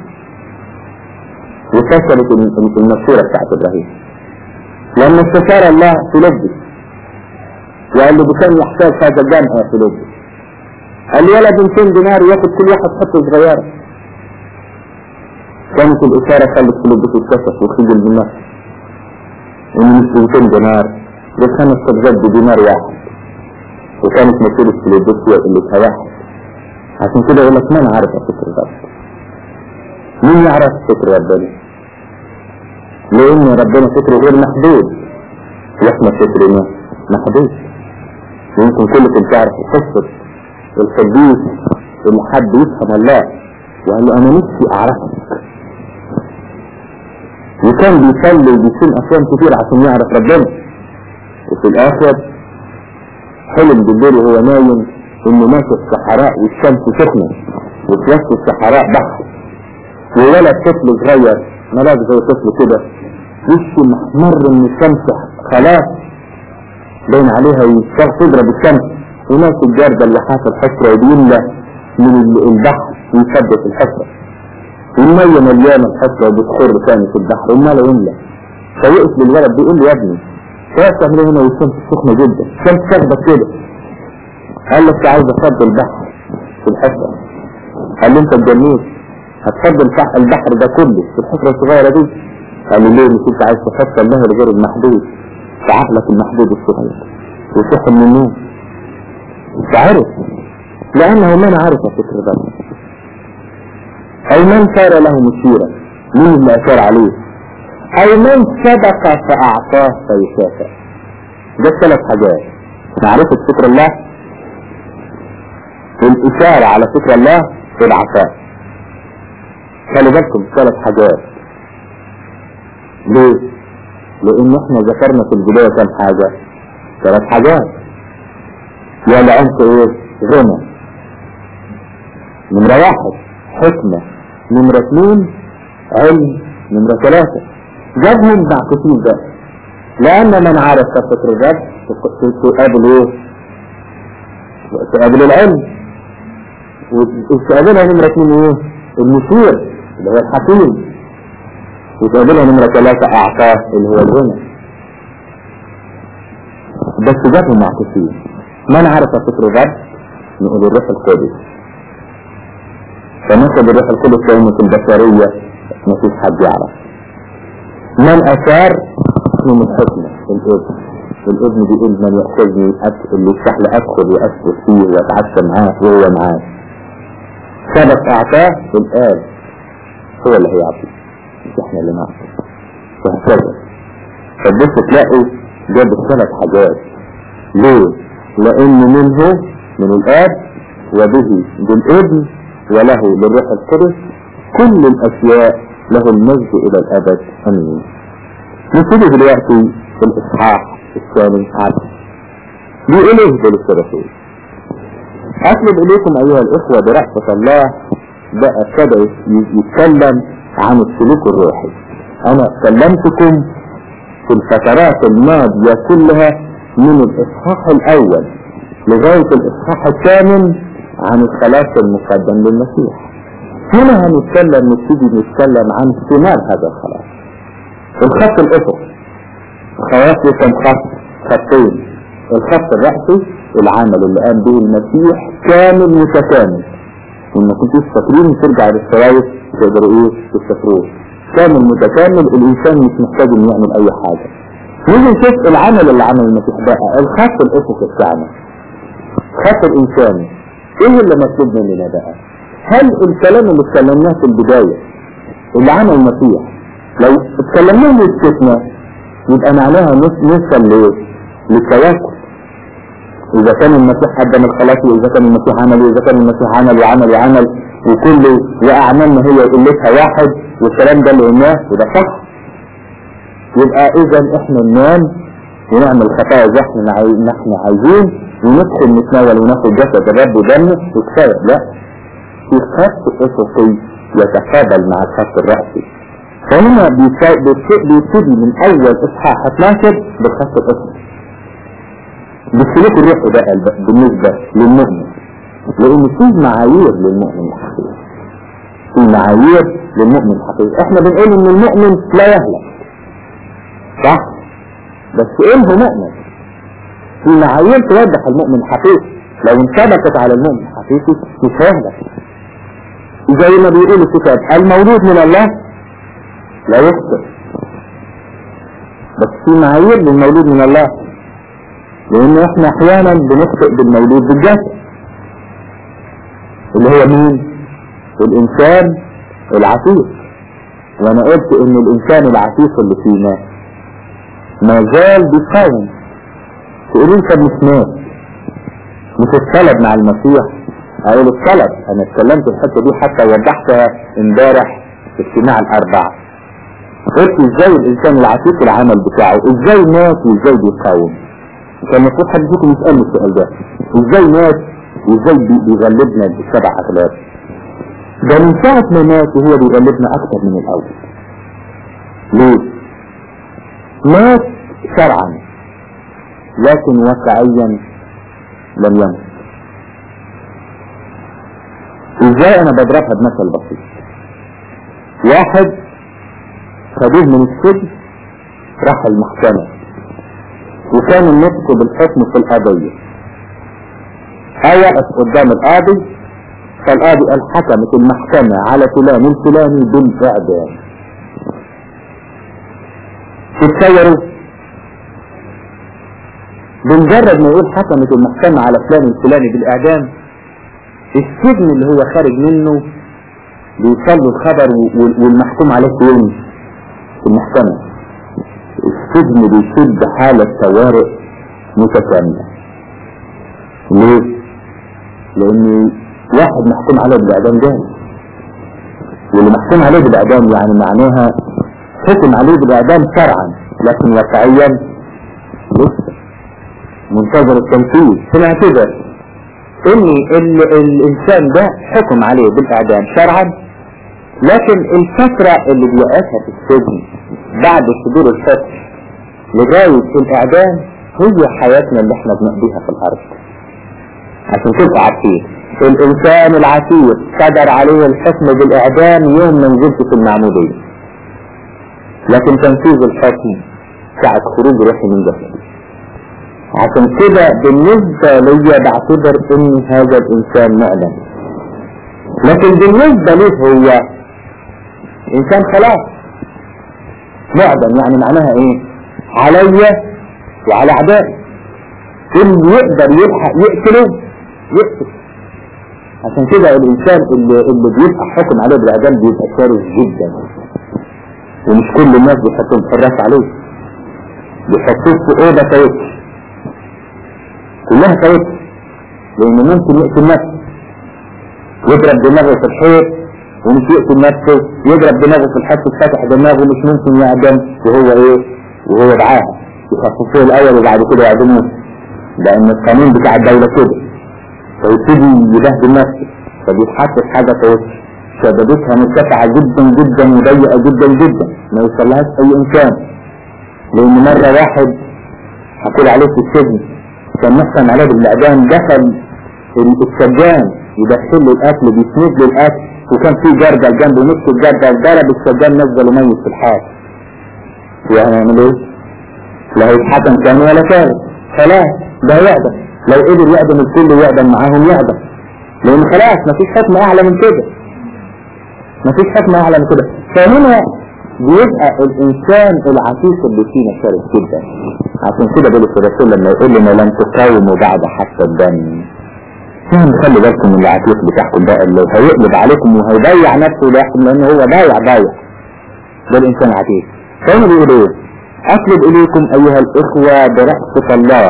وفشلت المشورة بتاعت ابراهيم لما استشار الله في لبي وقال له بكم يحتاج هذا الجمع في لبي؟ قال له ولا بمئتين دينار ياخد كل واحد حته صغيرة. كانت الاشارة خلت في لبي تتكسف وخجل بالنفس ان مش بمئتين دينار ده خمس خبزات بدينار واحد، وكانت مسؤولة فيلادلفيا اللي واحد. عشان كده يقول لك من عارف فكر ربنا؟ مين يعرف فكر ربنا؟ لأن ربنا فكره غير محدود واحنا فكرنا محدود. يمكن كلكم تعرفوا قصة القديس اللي حد يفهم الله وقال له أنا نفسي أعرفك، وكان بيصلي وبيصير أصوات كتير عشان يعرف ربنا، في الاخر حلم بالليل وهو نايم انه ماشي في الصحراء والشمس سخنة وفي وسط الصحراء بحر، وولد طفل صغير ملاك زي طفل كده وشه محمر من الشمس خلاص باين عليها يشتغل تضرب الشمس، وناس الجردة اللي حاف الحفرة وبيملى من البحر ويثبت الحفرة، والمية مليانة الحفرة وبتخر تاني في البحر وما لا يملى. فوقف للولد بيقول له يا ابني ايه تعمل هنا والشمس سخنة جدا، الشمس تخبط كده. قال له انت عايز افضل البحر في الحفرة. قال له انت اتجنيت، هتفضل البحر ده كله في الحفرة الصغيرة دي؟ قال له ليه؟ مش انت عايز تحط النهر غير المحدود في عقلك المحدود الصغير وصح من النوم. فعرف لانه من عرف فكر ذلك او من صار له مشيرا، مين اللي اشار عليه؟ او من سبق فاعطاه فيكافئ. ده ثلاث حاجات: معرفة فكر الله، والاشارة على فكر الله، والعطاء. خلي بالكم ثلاث حاجات. ليه؟ لان احنا ذكرنا في البداية كم حاجة؟ ثلاث حاجات. ولا انت ايه؟ غنى. نمرة واحد حكمة، نمرة اثنين علم، نمرة ثلاثة جابهم معكوسين ده. لان من عرف فكر الرب تقابل ايه؟ تقابل العلم، وتقابلها نمرة اثنين ايه؟ المشير اللي هو الحكيم، وتقابلها نمرة ثلاثة اعطاه اللي هو الغنى. بس جابهم معكوسين. من عرف فكر الرب نقول الروح القدس، فناخد الروح القدس كلمة البشرية ما فيش حد يعرف. من أثار من الحكمة الابن. الابن بيقول من يأخذني اللي يفتح لي أدخل وأسكت فيه وأتعشى معاه وهو معاه. سبق أعطاه الآب هو اللي هيعطي، مش احنا اللي نعطي. وهكذا. فبس تلاقي جاب الثلاث حاجات. ليه؟ لأن منه من الآب وبه بالابن وله للروح القدس كل الأشياء له المجد إلى الأبد. أمين. نبتدي دلوقتي في الإصحاح الثاني عشر. بيقول إيه بولس الرسول؟ أطلب إليكم أيها الإخوة برأفة الله. ده ابتدى يتكلم عن السلوك الروحي. أنا كلمتكم في الفترات الماضية كلها من الإصحاح الأول لغاية الإصحاح الثامن عن الخلاص المقدم للمسيح. هنا هنتكلم نبتدي نتكلم عن ثمار هذا الخلاص. الخط الأفقي خواص كم خط؟ خطين. الخط الرأسي العمل اللي قام به المسيح كامل متكامل. وما كنتوش فاكرين ترجع للشرايط تقدروا ايه تستفروه. كامل متكامل، الإنسان مش محتاج انه يعمل أي حاجة. نيجي نشوف العمل اللي عمل المسيح بقى. الخط الأفقي بتاعنا خط الإنساني ايه اللي مطلوب مننا بقى؟ هل الكلام اللي اتكلمناه في البداية اللي عمل المسيح لو اتكلمناه وسكتنا يبقى معناها نوصل ليه؟ للتواكل. اذا كان المسيح قدم الخلاص، واذا كان المسيح عمل، واذا كان المسيح عمل وعمل وعمل وكله واعمالنا هي قلتها واحد والكلام ده اللي قلناه وده صح، يبقى اذا احنا ننام ونعمل خطايا زي ما احنا عايزين وندخل نتناول وناخد جسد الرب ودمه وكفايه. لا، في خط افقي يتقابل مع الخط الرأسي. فهنا بيبتدي من اول اصحاح اتناشر بالخط الافقي بالسلوك الروحي بقى بالنسبه للمؤمن، لان في معايير للمؤمن الحقيقي. في معايير للمؤمن الحقيقي. احنا بنقول ان المؤمن لا يهلك، صح؟ بس ايه هو مؤمن؟ في معايير توضح المؤمن الحقيقي. لو انطبقت على المؤمن الحقيقي مش هيهلك. زي ما بيقول الكتاب المولود من الله لا يخطئ. بس في معايير للمولود من الله، لان احنا احيانا بنخطئ بالمولود بالجسد اللي هو مين؟ الانسان العتيق. وانا قلت ان الانسان العتيق اللي فينا ما زال بيقاوم. تقولوا انت مش مات، مش الطلب مع المسيح. اقول الطلب، انا اتكلمت الحته دي حتى وضحتها امبارح في اجتماع الاربعه. قلت ازاي الانسان العتيق العمل بتاعه ازاي مات وازاي بيقاوم. كان المفروض حد فيكم يسألني السؤال ده، ازاي مات وازاي بيغلبنا بالسبع اخلاق؟ ده من ساعة ما مات وهو بيغلبنا اكتر من الاول. ليه؟ مات شرعا لكن واقعيا لم يمت. ازاي؟ انا بضربها بمثل بسيط. واحد خدوه من السجن راح المحكمة وكان النطق بالحكم في القضية، وقف قدام القاضي فالقاضي قال حكمت المحكمة على فلان الفلاني بالإعدام. تتصوروا؟ بمجرد ما يقول حكمت المحكمة على فلان الفلاني بالإعدام، السجن اللي هو خارج منه بيوصل له الخبر والمحكوم عليه فين؟ في المحكمة. السجن بيشد حالة طوارئ متكاملة. ليه؟ لأن واحد محكوم عليه بالإعدام جاهز، واللي محكوم عليه بالإعدام يعني معناها حكم عليه بالإعدام شرعا لكن واقعيا لسه منتظر التنفيذ. فنعتبر ان الانسان ده حكم عليه بالاعدام شرعا، لكن الفترة اللي بيقاسها في السجن بعد صدور الحكم لغاية الاعدام هي حياتنا اللي احنا بنقضيها في الارض. عشان تبقى عارفين الانسان العتيق صدر عليه الحكم بالاعدام يوم ما نزلت في المعمودية، لكن تنفيذ الحكم ساعة خروج روحي من جسدي. عشان كده بالنسبة لي بعتبر ان هذا الانسان مؤلم، لكن بالنسبة ليه هو انسان خلاص معدم. يعني معناها ايه؟ عليا وعلى اعدائي، اللي يقدر يلحق يقتله يقتل. عشان كده الانسان اللي, اللي بيبقى حكم عليه بالاعدام بيبقى شرس جدا، ومش كل الناس بيحطوا الحراس عليه، بيحطوه في اوضه توتر كلها توتر، لانه ممكن يقتل نفسه يضرب دماغه في الحيط، ومش يقتل نفسه يضرب دماغه في الحيط وفتح دماغه مش ممكن يعدم وهو ايه وهو دعاها يخففوه الاول وبعد كده يعدموه، لان القانون بتاع الدولة كده. فيبتدي يبهدل نفسه فبيتحط في حاجة توتر شبابتها مرتفعة جدا جدا وضيقة جدا جدا ما يوصلهاش اي انسان. لان مرة واحد هقول عليه في السجن كان محكم عليه بالاعدام، دخل السجان يدخل له الاكل بيسند له الاكل وكان في جردل جنبه نص الجردل ضرب السجان نزله ميت في الحال. وهنعمل ايه؟ لا هيتحكم كان ولا كان خلاص ده يعدم، لو قدر يعدم الكل يعدم معاهم يعدم، لان خلاص مفيش حكم اعلى من كده، مفيش حكم اعلى من كده. فهنا بيبقى الانسان العتيق اللي فينا شرس جدا. عشان كده بيقول الرسول لما يقول لنا لن تقاوموا بعد حتى الدم، يعني خلي بالكم من العتيق بتاعكم ده اللي هيقلب عليكم وهيضيع نفسه لانه هو ضايع ضايع. ده الانسان العتيق. فهنا بيقول ايه؟ اطلب اليكم ايها الاخوة برأفة الله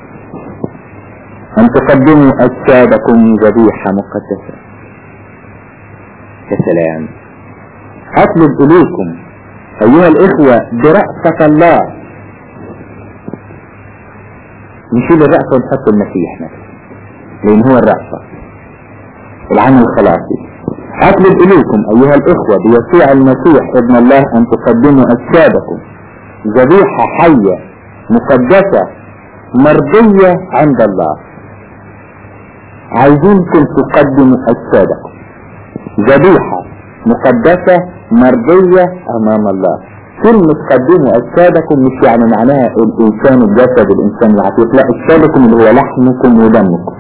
ان تقدموا اجسادكم ذبيحة مقدسة. يا سلام. اطلب اليكم ايها الاخوة برأفة الله، نشيل الرأفة ونحط المسيح نفسه لان هو الرأفة العمل الخلاصي. اطلب اليكم ايها الاخوة بيسوع المسيح ابن الله ان تقدموا اجسادكم ذبيحة حية مقدسة مرضية عند الله. عايزينكم تقدموا اجسادكم ذبيحة مقدسة مرضية امام الله. كلمة تقدموا اجسادكم مش يعني معناها الانسان الجسد الانسان العتيق، لا، اجسادكم اللي هو لحمكم ودمكم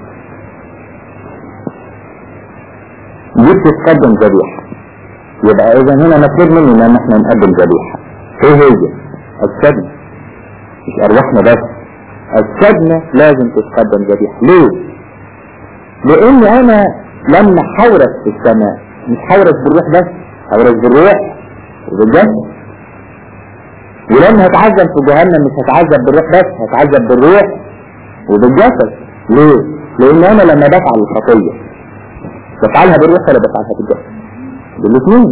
دي بتتقدم ذبيحة. يبقى اذا هنا مطلوب مننا ان احنا نقدم ذبيحة. ايه هي؟ اجسادنا، مش ارواحنا بس، اجسادنا لازم تتقدم ذبيحة. ليه؟ لان انا لما حورس في السماء مش حورس بالروح بس، حورس بالروح وبالجسد. ولما هتعذب في جهنم مش هتعذب بالروح بس، هتعذب بالروح وبالجسد. ليه؟ لان انا لما بفعل الخطية بفعلها بالروح ولا بفعلها بالجسد؟ بالاثنين،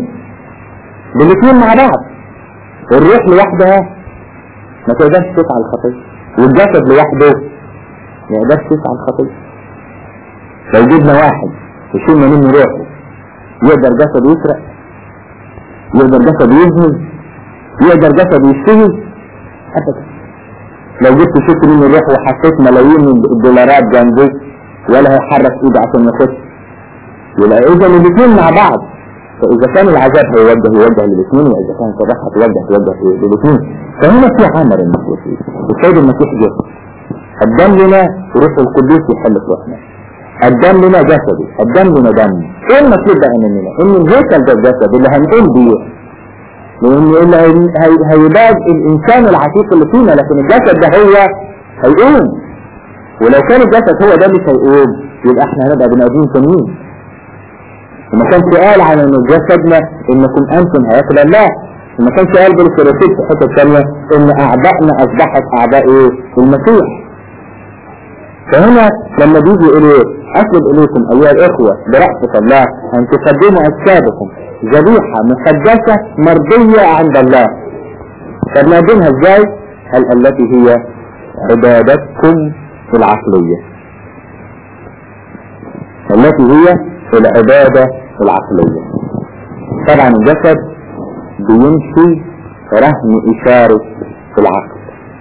بالاثنين مع بعض. الروح لوحدها ما تقدرش تفعل الخطية، والجسد لوحده ما يقدرش يسعى الخطية. لو جبنا واحد وشلنا منه روحه يقدر جسد يسرق؟ يقدر جسد يزني؟ يقدر جسد يشتهي؟ ابدا. لو جبت شلت منه الروح وحطيت ملايين من الدولارات جنبه ولا هيحرك ايده عشان يخش. يبقى اذا الاثنين مع بعض. فاذا كان العذاب هيوجه يوجه للاثنين، واذا كان الصدقه توجه توجه للاثنين. فهنا في عمل المسيح. السيد المسيح جه قدم لنا روح القدوس يحل في روحنا، قدم لنا جسده، قدم لنا دمه. ايه المطلوب بقى مننا؟ ان الهيكل ده الجسد اللي هنقوم بيه، لان اللي هيباد الانسان العتيق اللي فينا، لكن الجسد ده هو هيقوم. ولو كان الجسد هو ده مش هيقوم يبقى احنا هنبقى بني ادمين تانيين. وما كانش قال عن ان جسدنا انكم انتم هياكل الله، وما كانش قال بالكراسيل في الحته الثانيه ان اعدائنا اصبحت اعداء ايه؟ المسيح. فهنا لما بيجي يقول ايه؟ اطلب اليكم ايها الاخوه برأفة الله ان تقدموا اجسادكم ذبيحه مقدسه مرضيه عند الله. طب نقدمها ازاي؟ قال التي هي عبادتكم العقليه. التي هي العباده العقليه. طبعا الجسد بيمشي رهن اشاره العقل.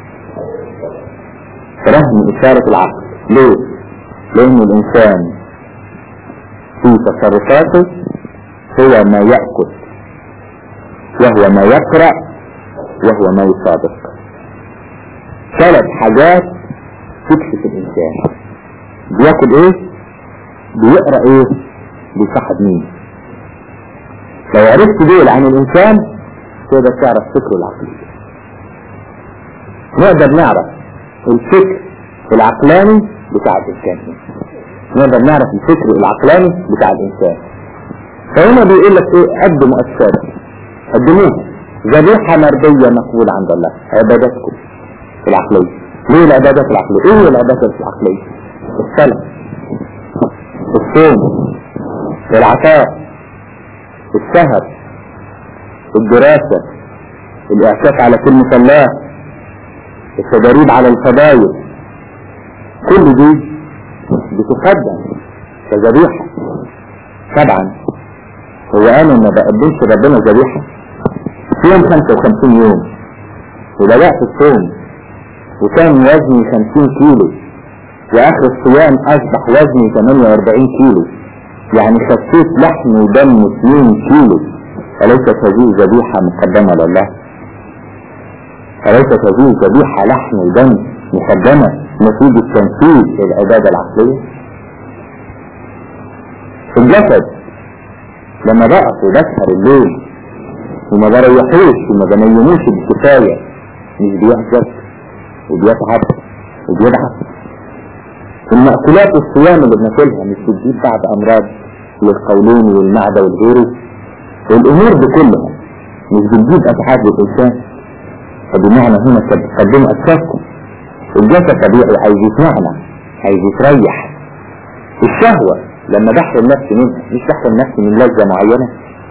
رهن اشاره العقل. ليه؟ لأن الإنسان في تصرفاته هو ما يأكل وهو ما يقرأ وهو ما يصادق. ثلاث حاجات تكشف الإنسان. بيأكل إيه؟ بيقرأ إيه؟ بيصاحب مين؟ لو عرفت دول عن الإنسان تقدر تعرف فكره العقلي. نقدر نعرف الفكر العقلاني بتاع الإنسان. نقدر نعرف الفكر العقلاني بتاع الإنسان. فهنا بيقول لك ايه؟ قدموا أجسادكم، قدموها ذبيحة مرضية مقبولة عند الله، عبادتكم العقلية. ليه العبادات العقلية؟ ايه هي العبادات العقلية؟ الصلاة، الصوم، العطاء، السهر، الدراسة، الاعتكاف على كلمة الله، التدريب على الفضائل، كل دي بتقدم كذبيحة. طبعا هو انا ما بقدمش ربنا ذبيحة في يوم خمسة وخمسين يوم وبدأت الصوم وكان وزني خمسين كيلو واخر الصيام اصبح وزني ثمانية واربعين كيلو، يعني خسيت لحم ودم اثنين كيلو. أليست هذه ذبيحة مقدمة لله؟ أليست هذه ذبيحة لحم ودم مقدمة نتيجة تنفيذ العبادة العقلية؟ في الجسد لما بقف وبسهر الليل وما بريحوش وما بنيموش بالكفاية مش بيحزن وبيتعب وبيضعف. المأكولات والصيام اللي بناكلها مش بتجيب بعض أمراض للقولون والمعدة والغيره. والأمور دي كلها مش بتجيب أتعاب للإنسان. فبمعنى هنا تقدموا أجسادكم. الجسد طبيعي عايز يسمعنا، عايز يتريح. الشهوة لما بحرم نفسي منها مش بحرم نفسي من لذة معينة،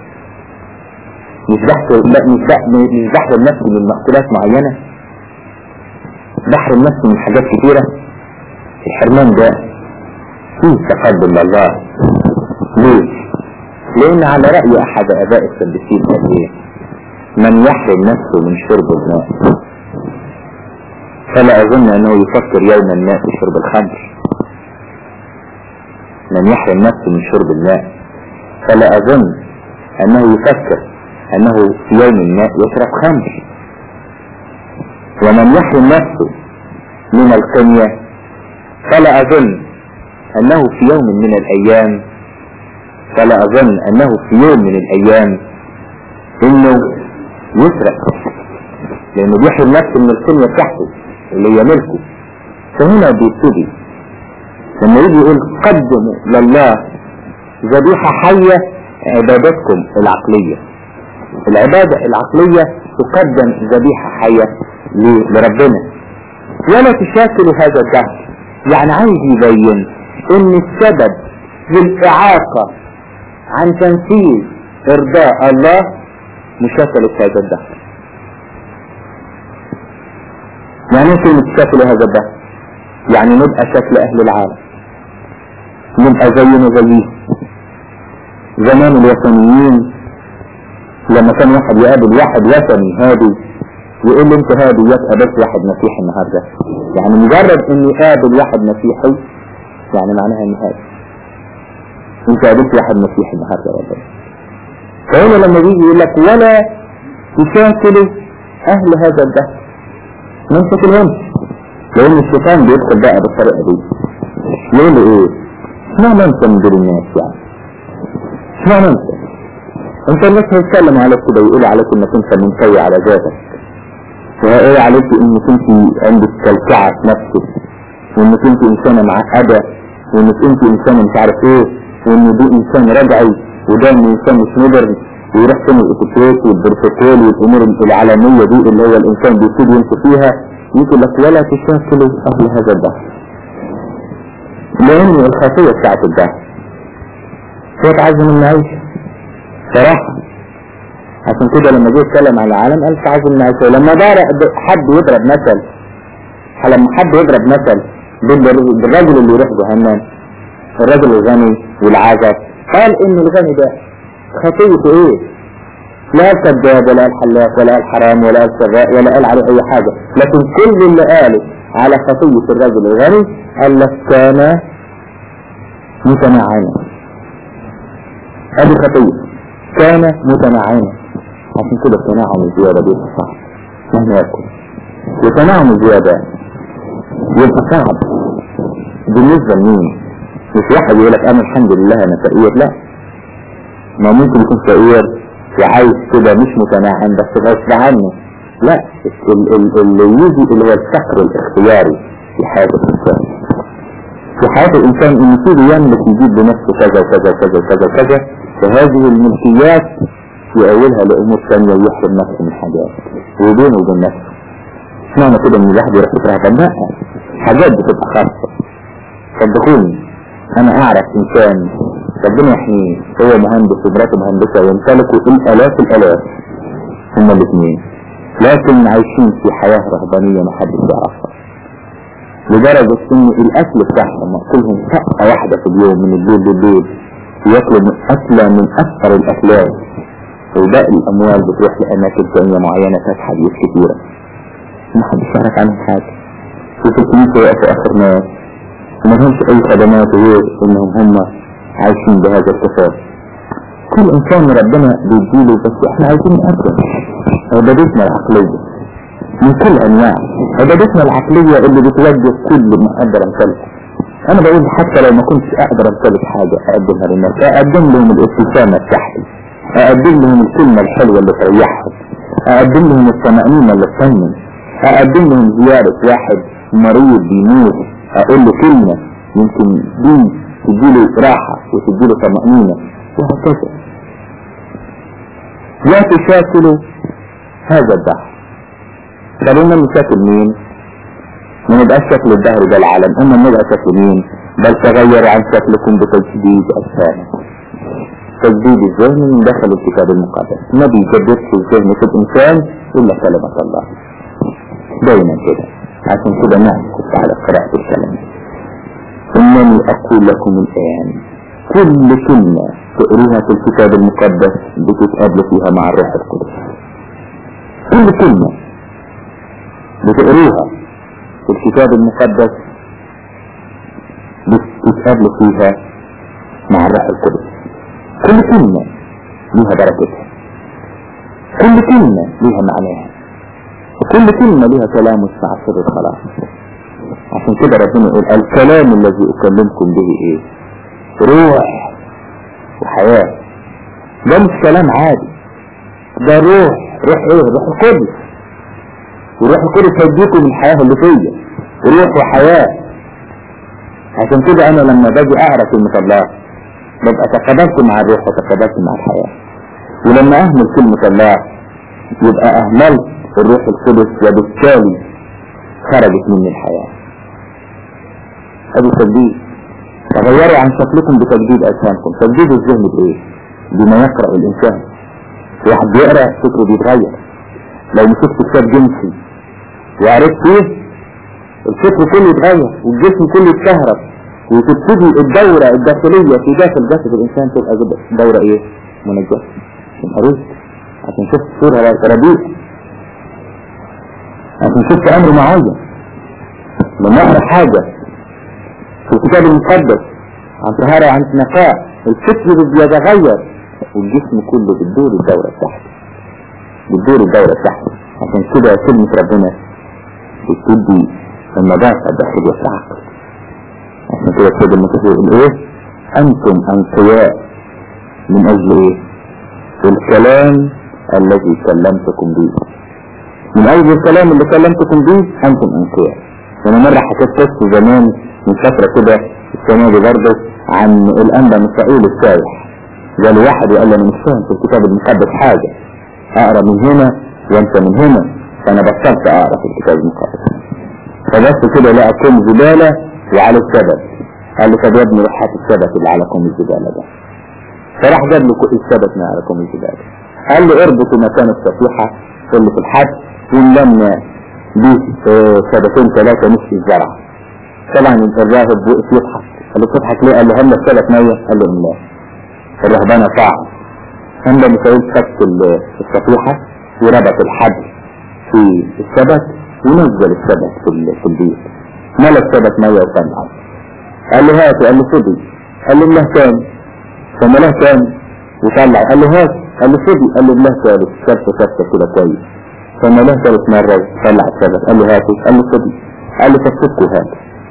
مش بحرم لا مش مش بحرم نفسي من مأكولات معينة، بحرم نفسي من حاجات كثيرة. الحرمان ده فيه تقدم لله. ليه؟ لأن على رأي أحد آباء السدسين قال إيه؟ من يحرم نفسه من شرب الماء فلا أظن أنه يفكر يوما ما في شرب الخمر. من يحرم نفسه من شرب الماء فلا أظن أنه يفكر أنه في يوم ما يشرب خمر. ومن يحرم نفسه من القنية فلا أظن أنه في يوم من الأيام فلا أظن أنه في يوم من الأيام إنه يسرق، لأنه بيحرم نفسه من القنية بتاعته اللي هي ملكه. فهنا بيبتدي لما يجي يقول قدموا لله ذبيحة حية عبادتكم العقلية. العبادة العقلية تقدم ذبيحة حية لربنا ولا تشاكل هذا الدهر. يعني عايز يبين ان السبب للإعاقة عن تنفيذ ارضاء الله مشاكلة هذا الدهر. يعني ايه كلمة شكل هذا الدهر؟ يعني نبقى شكل اهل العالم، نبقى زينا زيه. زمان الوثنيين لما كان واحد يقابل واحد وثني هادي يقول له انت هادي يبقى بس واحد مسيحي النهارده. يعني مجرد اني قابل واحد مسيحي يعني معناها اني هادي. انت قابلت واحد مسيحي النهارده ربنا. فهنا لما بيجي يقول لك ولا تشاكلوا اهل هذا الدهر، ما نشاكلهمش، لان الشيطان بيدخل بقى بالطريقه دي. يقول له ايه؟ اشمعنى انت من دول الناس يعني؟ اشمعنى انت؟ انت الناس هيتكلموا عليك كده ويقولوا عليك انك انت منطوي على ذاتك، وهي عليك انك انت عندك كلكعة في نفسك، وانك انت انسانة معقدة، وانك انت انسانة مش عارف ايه، وان دي انسان رجعي وده انسان مش مودرن، ويروح فين الاتيكيت والبروتوكول والامور العالمية دي اللي هو الانسان بيصير يمشي فيها. يقول لك ولا تشاكلوا اهل هذا الدهر، لان الخاصية بتاعت الدهر هو تعزم النعيشة صراحة. عشان كده لما جه يتكلم عن العالم قال تعزم النعيشة. لما دار حد يضرب مثل، لما حد يضرب مثل بالرجل اللي يروح جهنم، الرجل الغني والعازب، قال ان الغني ده خطيته ايه؟ لا الكذاب ولا الحلاق ولا الحرام ولا السراء ولا قال عليه اي حاجة، لكن كل اللي قاله على خطية الرجل الغني قال لك كان متناعما. ادي خطية كان متناعما. عشان كده التناعم الزيادة دي صح مهما يكون، والتناعم الزيادة يبقى صعب بالنسبة لمين؟ مش واحد يقولك انا الحمد لله انا فقير، لا، ما ممكن يكون فقير وعايز كده مش متناعم بس غصب عنه. لا، اللي يجي اللي هو الفقر الاختياري في حياة الانسان. في حياة الانسان ان يصير يملك يجيب لنفسه كذا وكذا وكذا وكذا وكذا، فهذه الملكيات يأولها لأمور ثانية ويحرم نفسه من حاجات وبينه وبين نفسه. معنى كده ان الواحد يروح يترهب؟ لا، حاجات بتبقى خاصة. صدقوني انا اعرف انسان ربنا يحميه، هو مهندس ومراته مهندسة ويمتلكوا الالاف الالاف هما الاثنين، لكن عايشين في حياة رهبانية ما حدش يعرفها، لدرجة ان الاكل بتاعهم مأكلهم شقة واحدة في اليوم من الليل للليل، ياكلوا اكلة من اكثر الاكلات، وباقي الاموال بتروح لاماكن ثانية معينة فاتحة بيوت كثيرة ما حدش يعرف عنهم حاجة. وفي الكنيسة وقفوا اخر ناس وما لهمش اي خدمات غير انهم هم عايشين بهذا الكفاف. كل انسان ربنا بيديله، بس احنا عايزين نقدم عبادتنا العقلية من كل انواع، عبادتنا العقلية اللي بتوجه كل ما اقدر امتلكه. انا بقول حتى لو ما كنتش اقدر امتلك حاجة اقدمها للناس، اقدم لهم الابتسامة بتاعتي، اقدم لهم الكلمة الحلوة اللي تريحهم، اقدم لهم الطمأنينة اللي تطمن، اقدم لهم زيارة واحد مريض بيموت اقول له كلمة يمكن دي تديله راحة وتديله طمأنينة، وهكذا. لا تشاكلوا هذا الدهر. خلونا نشاكل مين؟ ما نبقاش شكل الدهر ده العالم، اما نبقى شكل مين؟ بل تغيروا عن شكلكم بتجديد اجسامكم. تجديد الذهن من داخل الكتاب المقدس، ما بيجددش الذهن في الانسان الا كلمة الله دايما كده. عشان كده نعكس على قراءة الكلام. انني اقول لكم الان كل كلمة تقروها في الكتاب المقدس بتتقابلوا فيها مع الروح القدس. كل كلمة بتقروها في الكتاب المقدس بتتقابلوا فيها مع الروح القدس. كل كلمة ليها بركتها، كل كلمة ليها معناها، وكل كلمة ليها كلام مع سر الخلاص. عشان كده ربنا يقول الكلام الذي اكلمكم به ايه؟ روح وحياة. ده مش كلام عادي، ده روح. روح ايه؟ روح القدس. وروح القدس هيديكم الحياة اللي فيا، روح وحياة. عشان كده انا لما باجي اعرف كلمة الله ببقى تقابلت مع الروح وتقابلت مع الحياة. ولما اهمل كلمة الله يبقى اهملت الروح القدس، وبالتالي خرجت مني الحياة. ادي تجديد. تغيروا عن شكلكم بتجديد اجسامكم. تجديد الذهن بايه؟ بما يقرأ الانسان. واحد بيقرأ فكره بيتغير. لو مسكت كتاب جنسي وقريت فيه الفكر كله يتغير والجسم كله يتكهرب، وتبتدي الدورة الداخلية في داخل جسد الإنسان تبقى دورة إيه؟ منجسة. عشان قريت، عشان شفت صورة ربيع، عشان شفت أمر معين. لما أقرأ حاجة في الكتاب المقدس عن طهارة وعن نقاء، الفكر بيتغير والجسم كله بتدور الدورة بتاعته، بتدور الدورة بتاعته. عشان كده كلمة ربنا بتدي النظافة الداخلية في العقل. عشان كده السيد المسيح يقول ايه؟ انتم انقياء من اجل ايه؟ الكلام الذي كلمتكم به. من اجل الكلام اللي كلمتكم به انتم انقياء. وانا مرة حكيت قصة زمان من فترة كده السنة دي برضه عن الانبا ميسائيل السايح. قال واحد وقال لي انا مش فاهم في الكتاب المقدس حاجة، اقرا من هنا وانت من هنا. فانا بطلت اقرا في الكتاب المقدس، فبس كده لقى كم زبالة وعلى السبت. قال له طب يا ابني روح هات السبت اللي على كم الزبالة ده. فراح جاب له السبت من على كم الزبالة. قال له اربطوا مكان الصفيحة اللي في الحد ولما دي سبتين ثلاثة نصف الزرع. طبعا الراهب وقف يضحك. قال له تضحك ليه؟ قال له هم السبت مية؟ قال له لا. الرهبانة صعب. هم لما سويت خط الصفيحة وربط الحبل في السبت ونزل السبت في البيت. ملا السبت مية وطلع. قال له هات. قال له فضي. قال له الله تاني. فملاه تاني وطلع. قال له هات. قال له فضي. قال له الله ثالث. شبت شبت كده كويس. فملاه ثالث مرة وطلع السبت. قال له هات. قال له فضي. قال له فسكه هات.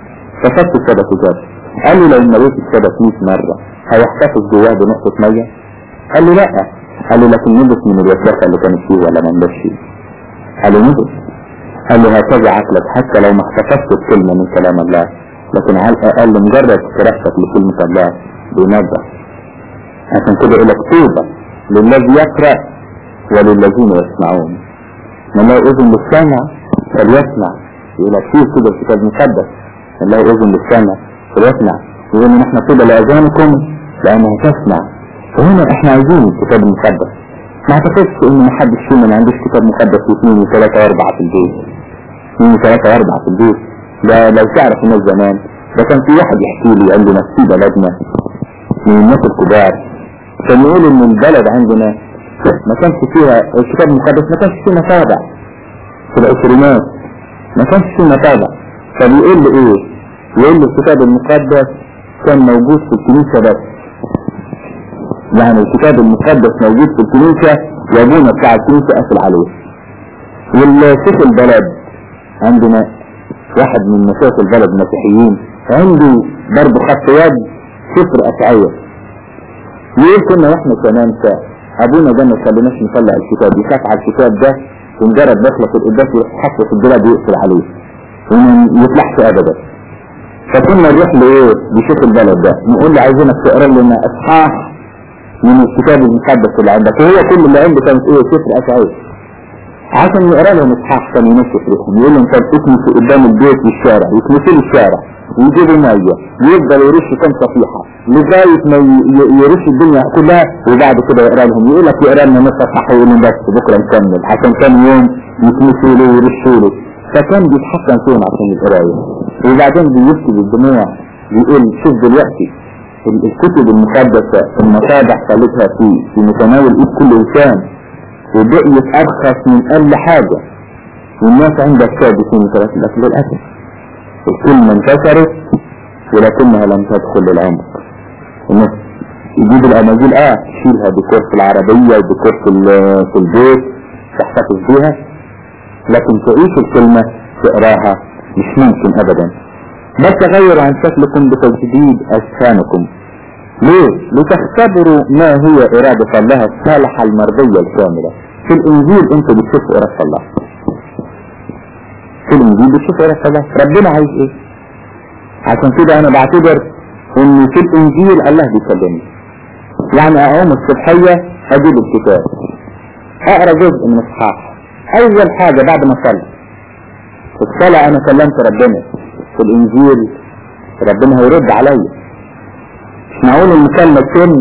فسكت السبت وجاب. قال له لو نويت السبت مية مرة هيحتفظ جواه بنقطة مية؟ قال له لا. قال له لكن نبت من الوساخة اللي كانت فيه ولا ما نبتش فيه؟ قال له نبت. قال له هكذا عقلك حتى لو ما احتفظت بكلمة من كلام الله، لكن على الأقل مجرد قراءتك لكلمة الله بينظر. عشان كده يقول لك طوبى للذي يقرأ وللذين يسمعون. من له أذن للسمع فليسمع. يقول لك فيه كده الكتاب المقدس من له أذن للسمع فليسمع. يقول ان احنا طوبى لأذانكم لأنها تسمع. فهنا احنا عايزين الكتاب المقدس. ما اعتقدش ان محدش فينا ما عندوش كتاب مقدس واثنين وثلاثة واربعة في البيت. اثنين وثلاثة واربعة في البيت. ده لو تعرف الناس زمان ده كان في واحد يحكي لي عندنا في بلدنا من الناس الكبار، كان يقول ان البلد عندنا ما كانش فيها الكتاب المقدس، ما كانش فيه مطابع في العشرينات، ما كانش فيه مطابع. فبيقول لي ايه؟ يقول لي الكتاب المقدس كان موجود في الكنيسة بس. يعني الكتاب المقدس موجود في الكنيسة وابونا بتاع الكنيسة قافل عليه. والشيخ البلد عندنا واحد من مشايخ البلد المسيحيين عنده برضه خط يد سفر أشعية. يقول كنا واحنا كمان ابونا ده ما خليناش نطلع الكتاب، يخاف على الكتاب ده ومجرد دخله في القداس يحط في الدولاب ويقفل عليه وما يطلعش ابدا. فكنا نروح لايه لشيخ البلد ده نقول له عايزينك تقرا لنا اصحاح من الكتاب المقدس اللي عندك، وهو كل اللي عنده كانت ايه سفر أشعية، عشان يقرا لهم اصحاح كان ينشف لهم. يقول لهم طب اكنسوا قدام البيت والشارع، يكنسوا الشارع ويجيبوا ميه ويفضل يرش كم صفيحه لغايه ما يرش الدنيا كلها، وبعد كده يقرا لهم. يقول لك يقرا لنا نص صح ويقول لهم بس بكره نكمل، عشان كان يوم يكنسوا له ويرشوا له. فكان بيتحسن فيهم عشان القرايه. وبعدين بيبكي بالدموع يقول شوف دلوقتي الكتب المقدسه المصادح خلتها في في متناول ايد كل انسان، وبقيت ارخص من اقل حاجه، والناس عندها سادسين وثلاثين. لكن للاسف الكلمة انتشرت ولكنها لم تدخل للعمق. الناس يجيب الاناجيل اه تشيلها ديكور في العربية وديكور في البيت تحتفظ بيها، لكن تعيش الكلمة تقراها مش ممكن ابدا. بل تغيروا عن شكلكم بتجديد اذهانكم. ليه؟ لتختبروا ما هي ارادة الله الصالحة المرضية الكاملة. في الانجيل انت بتشوف ارادة الله، في الانجيل بتشوف ارادة الله ربنا عايز ايه. عشان كده انا بعتبر ان في الانجيل الله بيكلمني. يعني اقوم الصبحية اجيب الكتاب اقرا جزء من اصحاح، اول حاجة بعد ما اصلي في الصلاة انا كلمت ربنا. في الانجيل ربنا هيرد عليا. مش معقول المكالمة تتم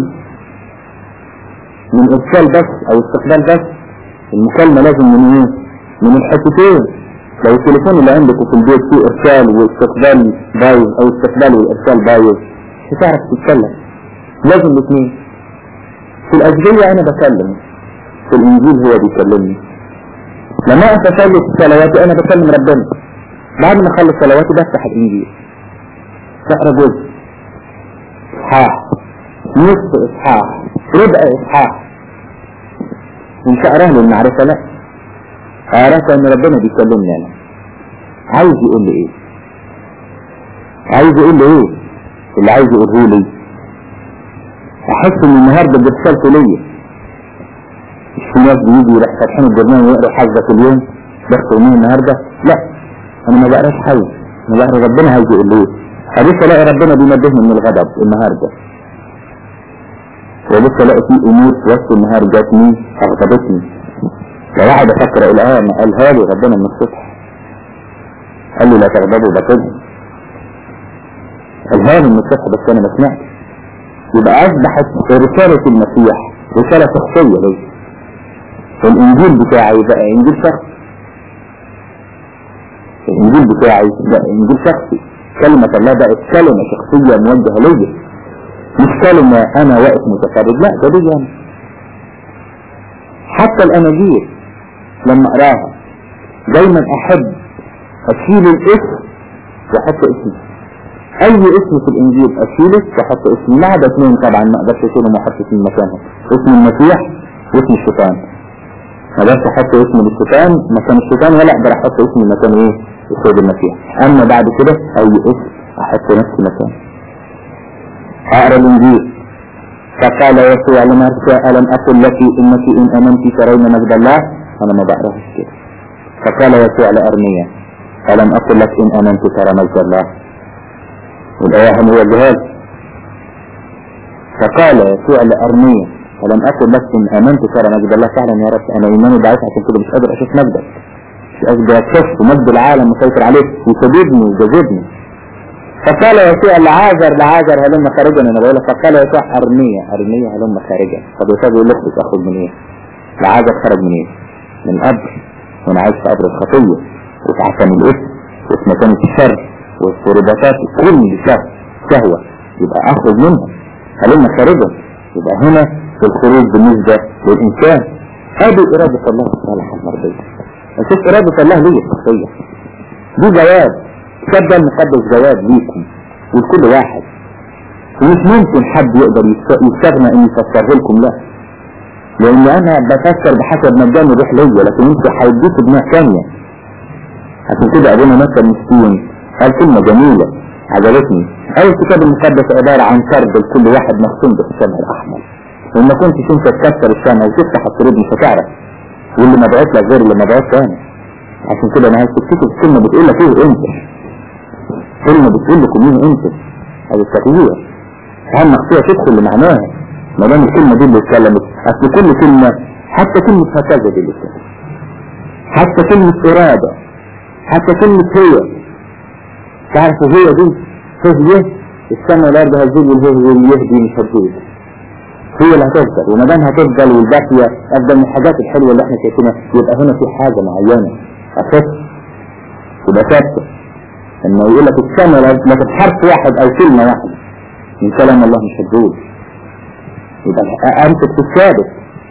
من ارسال بس او استقبال بس، المكالمة لازم من ايه؟ من الحتتين. لو التليفون اللي عندك في البيت فيه ارسال واستقبال بايظ او استقبال والارسال بايظ مش هتعرف تتكلم. لازم الاثنين. في الاجبية انا بكلم، في الانجيل هو بيكلمني. لما انت اصلي في صلواتي انا بكلم ربنا، بعد ما اخلص صلواتي بفتح الانجيل اقرا جزء اصحاح، نصف اصحاح، ربع اصحاح، مش اقراه للمعرفة، لا اعرف ان ربنا بيكلمني انا عايز يقول لي ايه، عايز يقول لي ايه اللي عايز يقوله لي. احس ان النهارده برسالته ليا. مش في ناس بيجي يروح فاتحين الجرنان ويقروا حاجه في اليوم بس يومين النهارده، لا انا ما بقراش حاجه، انا بقرا ربنا عايز يقول لي ايه. ابص الاقي ربنا بينبهني من الغضب النهارده، وبص الاقي في امور في وسط النهار جاتني اغضبتني، فواحد افكر الايه ما قالها لي ربنا من الصبح، قال لي لا تغضبوا بكذب، قالها لي من الصبح بس انا ما سمعتش. يبقى اصبحت رسالة المسيح رسالة شخصية لي. الانجيل بتاعي بقى انجيل شخصي، الانجيل بتاعي بقى انجيل شخصي. كلمة الله بقت كلمة شخصية موجهة لي، مش كلمة انا واقف متفرد، لا ده دي يعني. حتى الاناجيل لما اقراها دايما احب اشيل الاسم واحط اسمي. اي اسم في الانجيل اشيله واحط اسمي، ما عدا اثنين طبعا ما اقدرش اشيلهم واحط اسم مكانهم، اسم المسيح واسم الشيطان. ما اقدرش احط اسم الشيطان مكان الشيطان، ولا اقدر احط اسم مكان ايه السيد المسيح. اما بعد كده اي اسم احط نفسي مكانه. اقرا الانجيل. فقال يسوع لمرثا الم اقل لك انك ان امنت ترين مجد الله؟ انا ما بقراش كده. فقال يسوع لارميا الم اقل لك ان امنت ترى مجد الله؟ والآية هو الجهاد. فقال يسوع لأرميا ألم أقل لك إن آمنت ترى مجد الله؟ فعلا يا رب أنا إيماني ضعيف عشان كده مش قادر أشوف مجدك، مش قادر أكتشف مجد العالم مسيطر عليك وسجدني وجذبني. فقال يسوع لعازر لعازر هلم خارجا. أنا بقول لك فقال يسوع أرميا أرميا هلم خارجا. طب يسوع بيقول لك أخرج من إيه؟ لعازر خرج من إيه؟ من القبر، وأنا عايش في قبر الخطية وفي عفن الإثم وفي مكانة الشر والفرباتات كل شهوة، يبقى اخرج منها هلما خارجا. يبقى هنا في الخروج بالنسبة للإنسان هذه إرادة الله الصالحة المرضية، مفيش إرادة الله ليه الشخصية. دي جواب كتاب المقدس، جواب ليكم ولكل واحد، ومش ممكن حد يقدر يستغنى ان يفسره لكم، لا، لان انا بفسر بحسب مجال الروح ليا، لكن انت هيديك دماغ ثانية. عشان كده ابونا مثلا مسكين قال كلمة جميلة عجبتني، اي الكتاب المقدس عبارة عن سرد لكل واحد مختوم بالشمع الاحمر، وما كنتش انت تكسر الشمع وتفتح السرود مش هتعرف، واللي مبعوث لك غير اللي مبعوث ثاني. عشان كده انا عايز تفتكر الكلمة بتقول لك ايه انت، كلمة بتقول لكم ايه انت، هذا التغيير اهم مخصوصة تدخل لمعناها. ما دام الكلمة دي اللي اتكلمت، اصل كل كلمة حتى كلمة هكذا دي اللي اتكلمت، حتى كلمة ارادة، حتى كلمة هي، تعرفوا هي دي هي السماء والارض هتزول والهي واليهدي مش هتزول، هي اللي هتفضل. وما دام هتفضل والباقية افضل من الحاجات الحلوة اللي احنا شايفينها، يبقى هنا في حاجة معينة اخف يبقى ثابتة. انه يقول لك السماء لكن حرف واحد او كلمة واحدة من كلام الله مش هتزول، يبقى امسك في الثابت.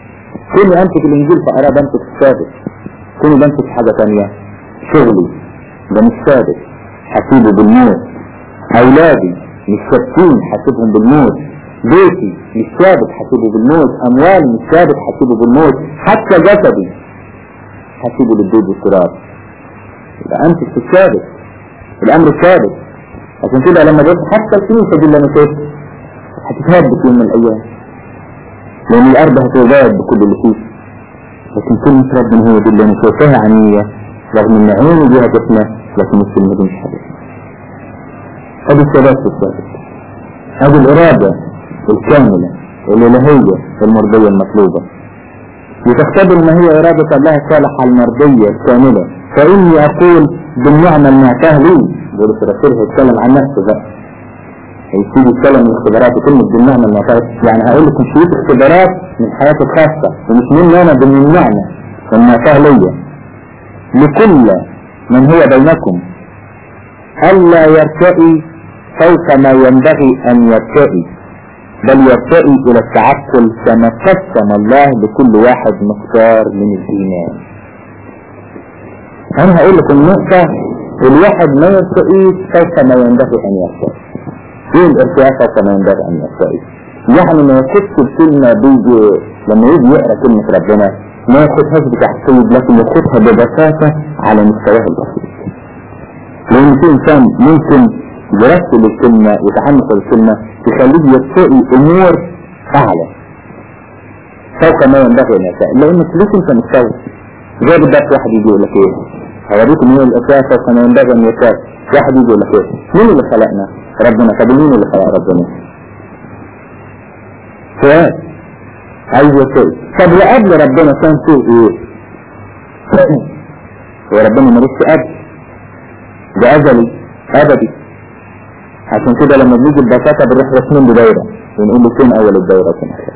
كل امسك الانجيل فقرا بمسك في الثابت، كل بمسك في حاجة تانية. شغلي ده مش ثابت حسيبه بالموت، اولادي مش ثابتين حسيبهم بالموت، بيتي مش ثابت حسيبه بالموت، اموالي مش ثابت حسيبه بالموت، حتى جسدي حسيبه بالدود والتراب. يبقى امسك في الثابت، الامر الثابت. عشان كده لما جيت حتى الكنيسة دي اللي انا شايفها هتتهد في يوم من الايام، لان الارض هتزاد بكل اللي فيه، لكن كلمة ربنا هي دي اللي انا شايفاها عنية، رغم ان عيني دي هدفنا، لكن الكلمة دي مش هدفنا. هذه الثبات في الثابت، هذه الارادة الكاملة الالهية المرضية المطلوبة، لتختبر ما هي ارادة الله الصالحة المرضية الكاملة. فاني اقول بالنعمة المعتاه لي، بقول الرسول هيتكلم عن نفسه بقى، هيسيب يتكلم من اختبارات وكلمة بالنعمة المعتاه، يعني هقول لكم شوية اختبارات من حياتي الخاصة ومش مني انا، بالنعمة المعتاه لي لكل من هو بينكم ألا يرتئي فوق ما ينبغي أن يرتئي، بل يرتئي إلى التعقل كما قسم الله لكل واحد مقدار من الإيمان. أنا هقول لكم نقطة، الواحد ما يرتئيش فوق ما ينبغي أن يرتئي. إيه الارتئاء فوق ما ينبغي أن يرتئي؟ يعني ما ياخدش الكلمة بيجي لما يجي يقرأ كلمة ربنا ما ياخدهاش بتحسيب، لكن ياخدها ببساطة على مستواه البسيط. لأن في إنسان ممكن يرتب الكلمة وتعمق الكلمة تخليه يرتقي أمور أعلى فوق ما ينبغي أن يرتقي، لأنك ليش أنت مستوى زي بالضبط. واحد يجي يقول لك إيه هوريكم مين الأشياء فوق ما ينبغي أن يرتقي. واحد يجي يقول لك إيه مين اللي خلقنا؟ ربنا. طب مين اللي خلق ربنا؟ سؤال عايز يرتقي. طب وقبل ربنا كان فيه إيه؟ وربنا ملوش قبل، ده أزلي أبدي. عشان كده لما بنيجي ببساطة بنروح رسمين بدايرة ونقول له فين أول الدايرة وفين آخر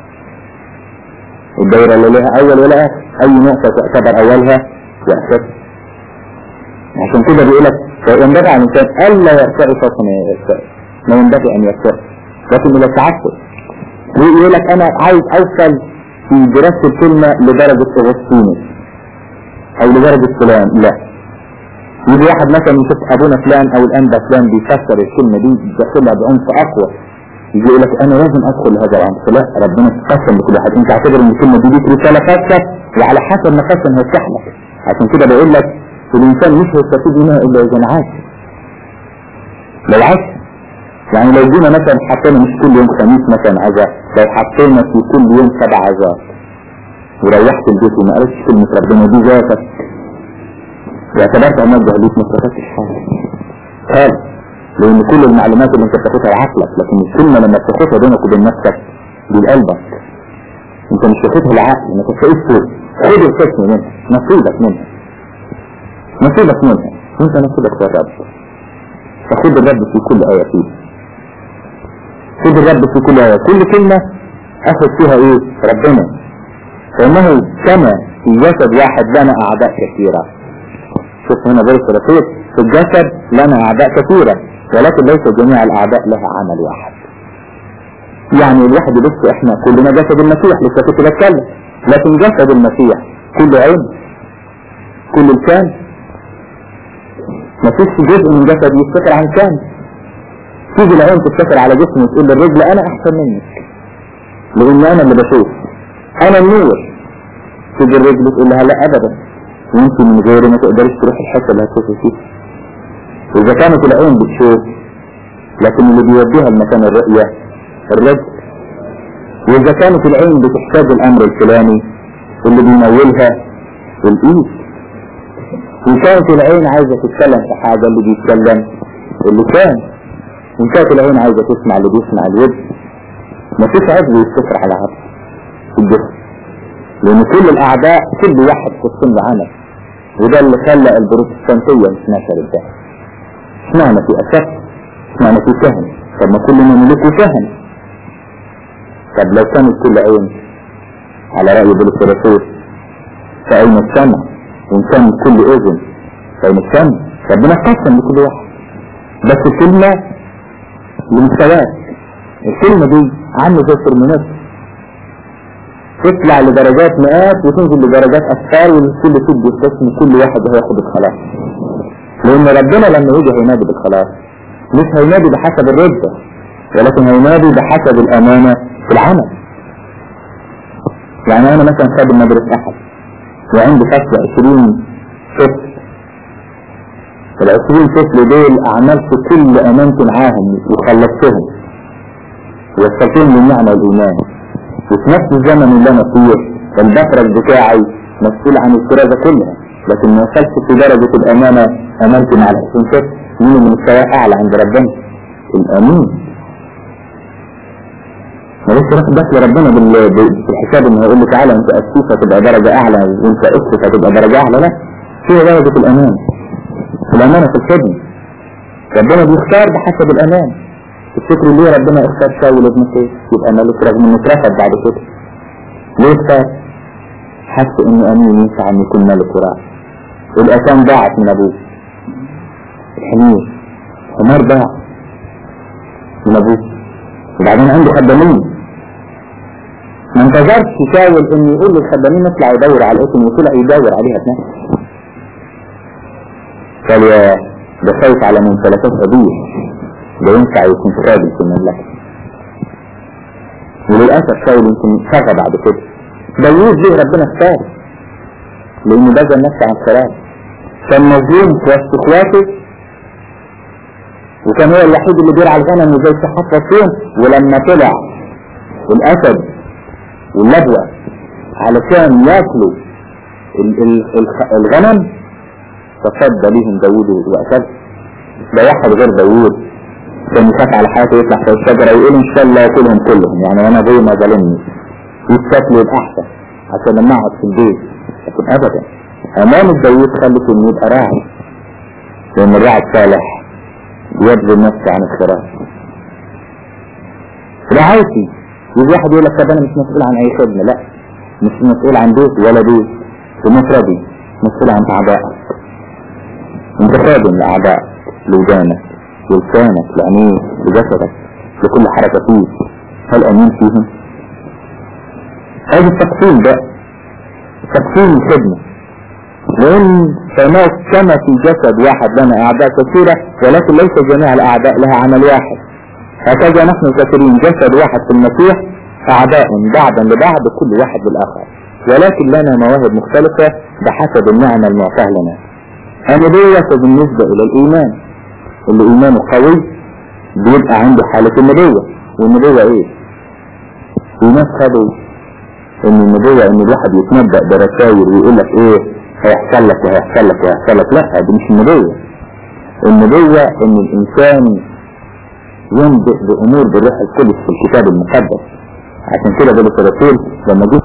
الدايرة اللي لها أول ولا آخر، أي نقطة تعتبر أولها وآخرها. عشان كده بيقولك ينبغي عن الإنسان ألا يرتقي فوق ما يرتقي، ما ينبغي أن يرتقي لكن إلى التعفف. ويقولك أنا عايز أوصل في دراسة الكلمة لدرجة أغسطينوس أو لدرجة فلان، لا. يجي واحد مثلا يشوف ابونا فلان او الانبا فلان بيفسر الكلمه دي بيدخلها بعمق اقوى، يجي يقول لك انا لازم ادخل لهذا العمق. لا، ربنا قسم لكل واحد. انت اعتبر ان الكلمه دي ليك رساله خاصه وعلى حسب ما قسم هيفتح لك. عشان كده بقول لك الانسان مش هيستفيد منها الا اذا عاش. لو عاش يعني لو جينا مثلا حطينا مش كل يوم خميس مثلا عزاء، لو حطينا في كل يوم سبع عزاء وروحت البيت وما قريتش كلمه ربنا دي ذاتك واعتبرت ان ارجع ليك ما استفدتش حاجه خالص، لان كل المعلومات اللي انت بتاخدها لعقلك، لكن الكلمه لما بتاخدها بينك وبين نفسك دي لقلبك، انت مش بتاخدها لعقل، ما تفكرش خد الحكمه منها، نصيبك منها نصيبك منها وانت نصيبك في الرب. فخد الرب في كل ايه فيه، خد الرب في كل ايه، كل كلمه اخذ فيها ايه؟ ربنا. فانه كما في جسد واحد لنا اعداء كثيره. شوف هنا بولس الرسول في الجسد لنا اعداء كثيرة ولكن ليس جميع الاعداء لها عمل واحد. يعني الواحد يبص احنا كلنا جسد المسيح، لسه كنت بتكلم، لكن جسد المسيح كل عين كل لسان، ما فيش جزء من جسد يفتكر عن كان. تيجي العين تفتكر على جسمي وتقول للرجل انا احسن منك لان انا اللي بشوف، انا النور. تيجي الرجل تقول لها لا ابدا وانت من غيري ما تقدرش تروح الحته اللي هتشوفي فيها. واذا كانت العين بتشوف لكن اللي بيوديها لمكان الرؤيه الرجل، واذا كانت العين بتحتاج الامر الفلاني اللي بينولها الايد، وكانت العين عايزه تتكلم في حاجه اللي بيتكلم اللسان، وكانت العين عايزه تسمع اللي بيسمع الود. مفيش عضو يستفر على عضو في الجسم، لان كل الاعداء كل واحد في الصن عمل. وده اللي خلى البروتستانتية مش نشر ده. اسمعنا في أسف، اسمعنا في كهن، طب ما كل من ملك كهن. طب لو كانت كل عين على رأي بولس الرسول فأين السمع؟ وإن كانت كل أذن فأين السمع؟ ربنا قسم لكل واحد، بس الكلمة لمستويات. الكلمة دي عامله زي الترمينات، تطلع لدرجات مئات وتنزل لدرجات أكثر، والكل تدي القسم كل واحد هياخد الخلاص. لأن ربنا لما يجي هينادي بالخلاص مش هينادي بحسب الرده، ولكن هينادي بحسب الأمانة في العمل. يعني أنا مثلا خادم مدرسة أحد وعندي فصل عشرين طفل، العشرين طفل دول عملت كل أمانتي معاهم وخلصتهم ووصلتهم للمعنى الإيمان، وفي نفس الزمن اللي انا فيه البفرج بتاعي مسؤول عن الكرازة كلها، لكن ما وصلت في درجة الامانة امانتي مع الحسن كيف مين اللي مستوى اعلى عند ربنا؟ الامين. ما لسه راح دخل ربنا بالحساب انه يقول لي تعالى انت اسيس هتبقى درجة اعلى وانت اسس هتبقى درجة اعلى، لا، هي درجة الامان. الامانة في الخدمة ربنا بيختار بحسب الامان. تفتكروا ليه ربنا اختار شاول ابن قيس يبقى ملك رغم انه اترفض بعد كده؟ ليه اختار؟ حس انه امين ينفع ان يكون ملك وراعي. الأسام ضاعت من أبوه، الحمير حمار ضاع من أبوه، وبعدين عنده خدامين. ما انتظرش شاول إن يقول للخدامين اطلع يدور على الاسم، وطلع يدور عليها بنفسه. قال يا ده خايف على ممتلكات أبيه، ده ينفع يكون خادم في المملكة. وللأسف شاول يمكن شغى بعد كده. داوود ليه ربنا اختار؟ لأنه بذل نفسه عن الصلاة، كان مظلوم في وسط اخواته، وكان هو الوحيد اللي بيرعى الغنم وزي الصحافة فيهم. ولما طلع الأسد واللبوة علشان ياكلوا الغنم تصدى ليهم داوود وأسد. ده واحد غير داوود كان يخاف على حياته يطلع في الشجرة ويقول إن شاء الله ياكلهم كلهم، يعني أنا أبوي ما ظلمني، يتاكلوا الأحسن عشان لما أقعد في البيت. لكن أبدا أمانة داوود خلت إنه يبقى راعي، لأن الراعي الصالح يبذل نفسه عن الخراف. رعايتي يجي واحد يقول لك طب أنا مش مسؤول عن أي خدمة. لا، مش مسؤول عن بيت ولا بيت، بمفردي مسؤول عن أعدائك. أنت خادم لأعدائك، لودانك، لسانك، لعينيك، لجسدك، لكل حركة فيه. هل أمين فيهم؟ هذا التقسيم ده تقسيم الخدمة، لأن فناس كما في جسد واحد لنا أعداء كثيرة، ولكن ليس جميع الأعداء لها عمل واحد. هكذا نحن كثيرين جسد واحد في المسيح، أعداء بعضا لبعض كل واحد للآخر، ولكن لنا مواهب مختلفة بحسب النعمة المعطاة لنا. النبوة بالنسبة إلى الإيمان، اللي إيمانه قوي بيبقى عنده حالة النبوة. والنبوة إيه؟ في ناس خدوا إن النبوة إن الواحد يتنبأ برسائل ويقول لك إيه هيحصل لك وهيحصل لك وهيحصل لك. لا، دي مش النبوة. النبوة إن الإنسان ينبئ بأمور بالروح القدس في الكتاب المقدس. عشان كده بولس الرسول لما جه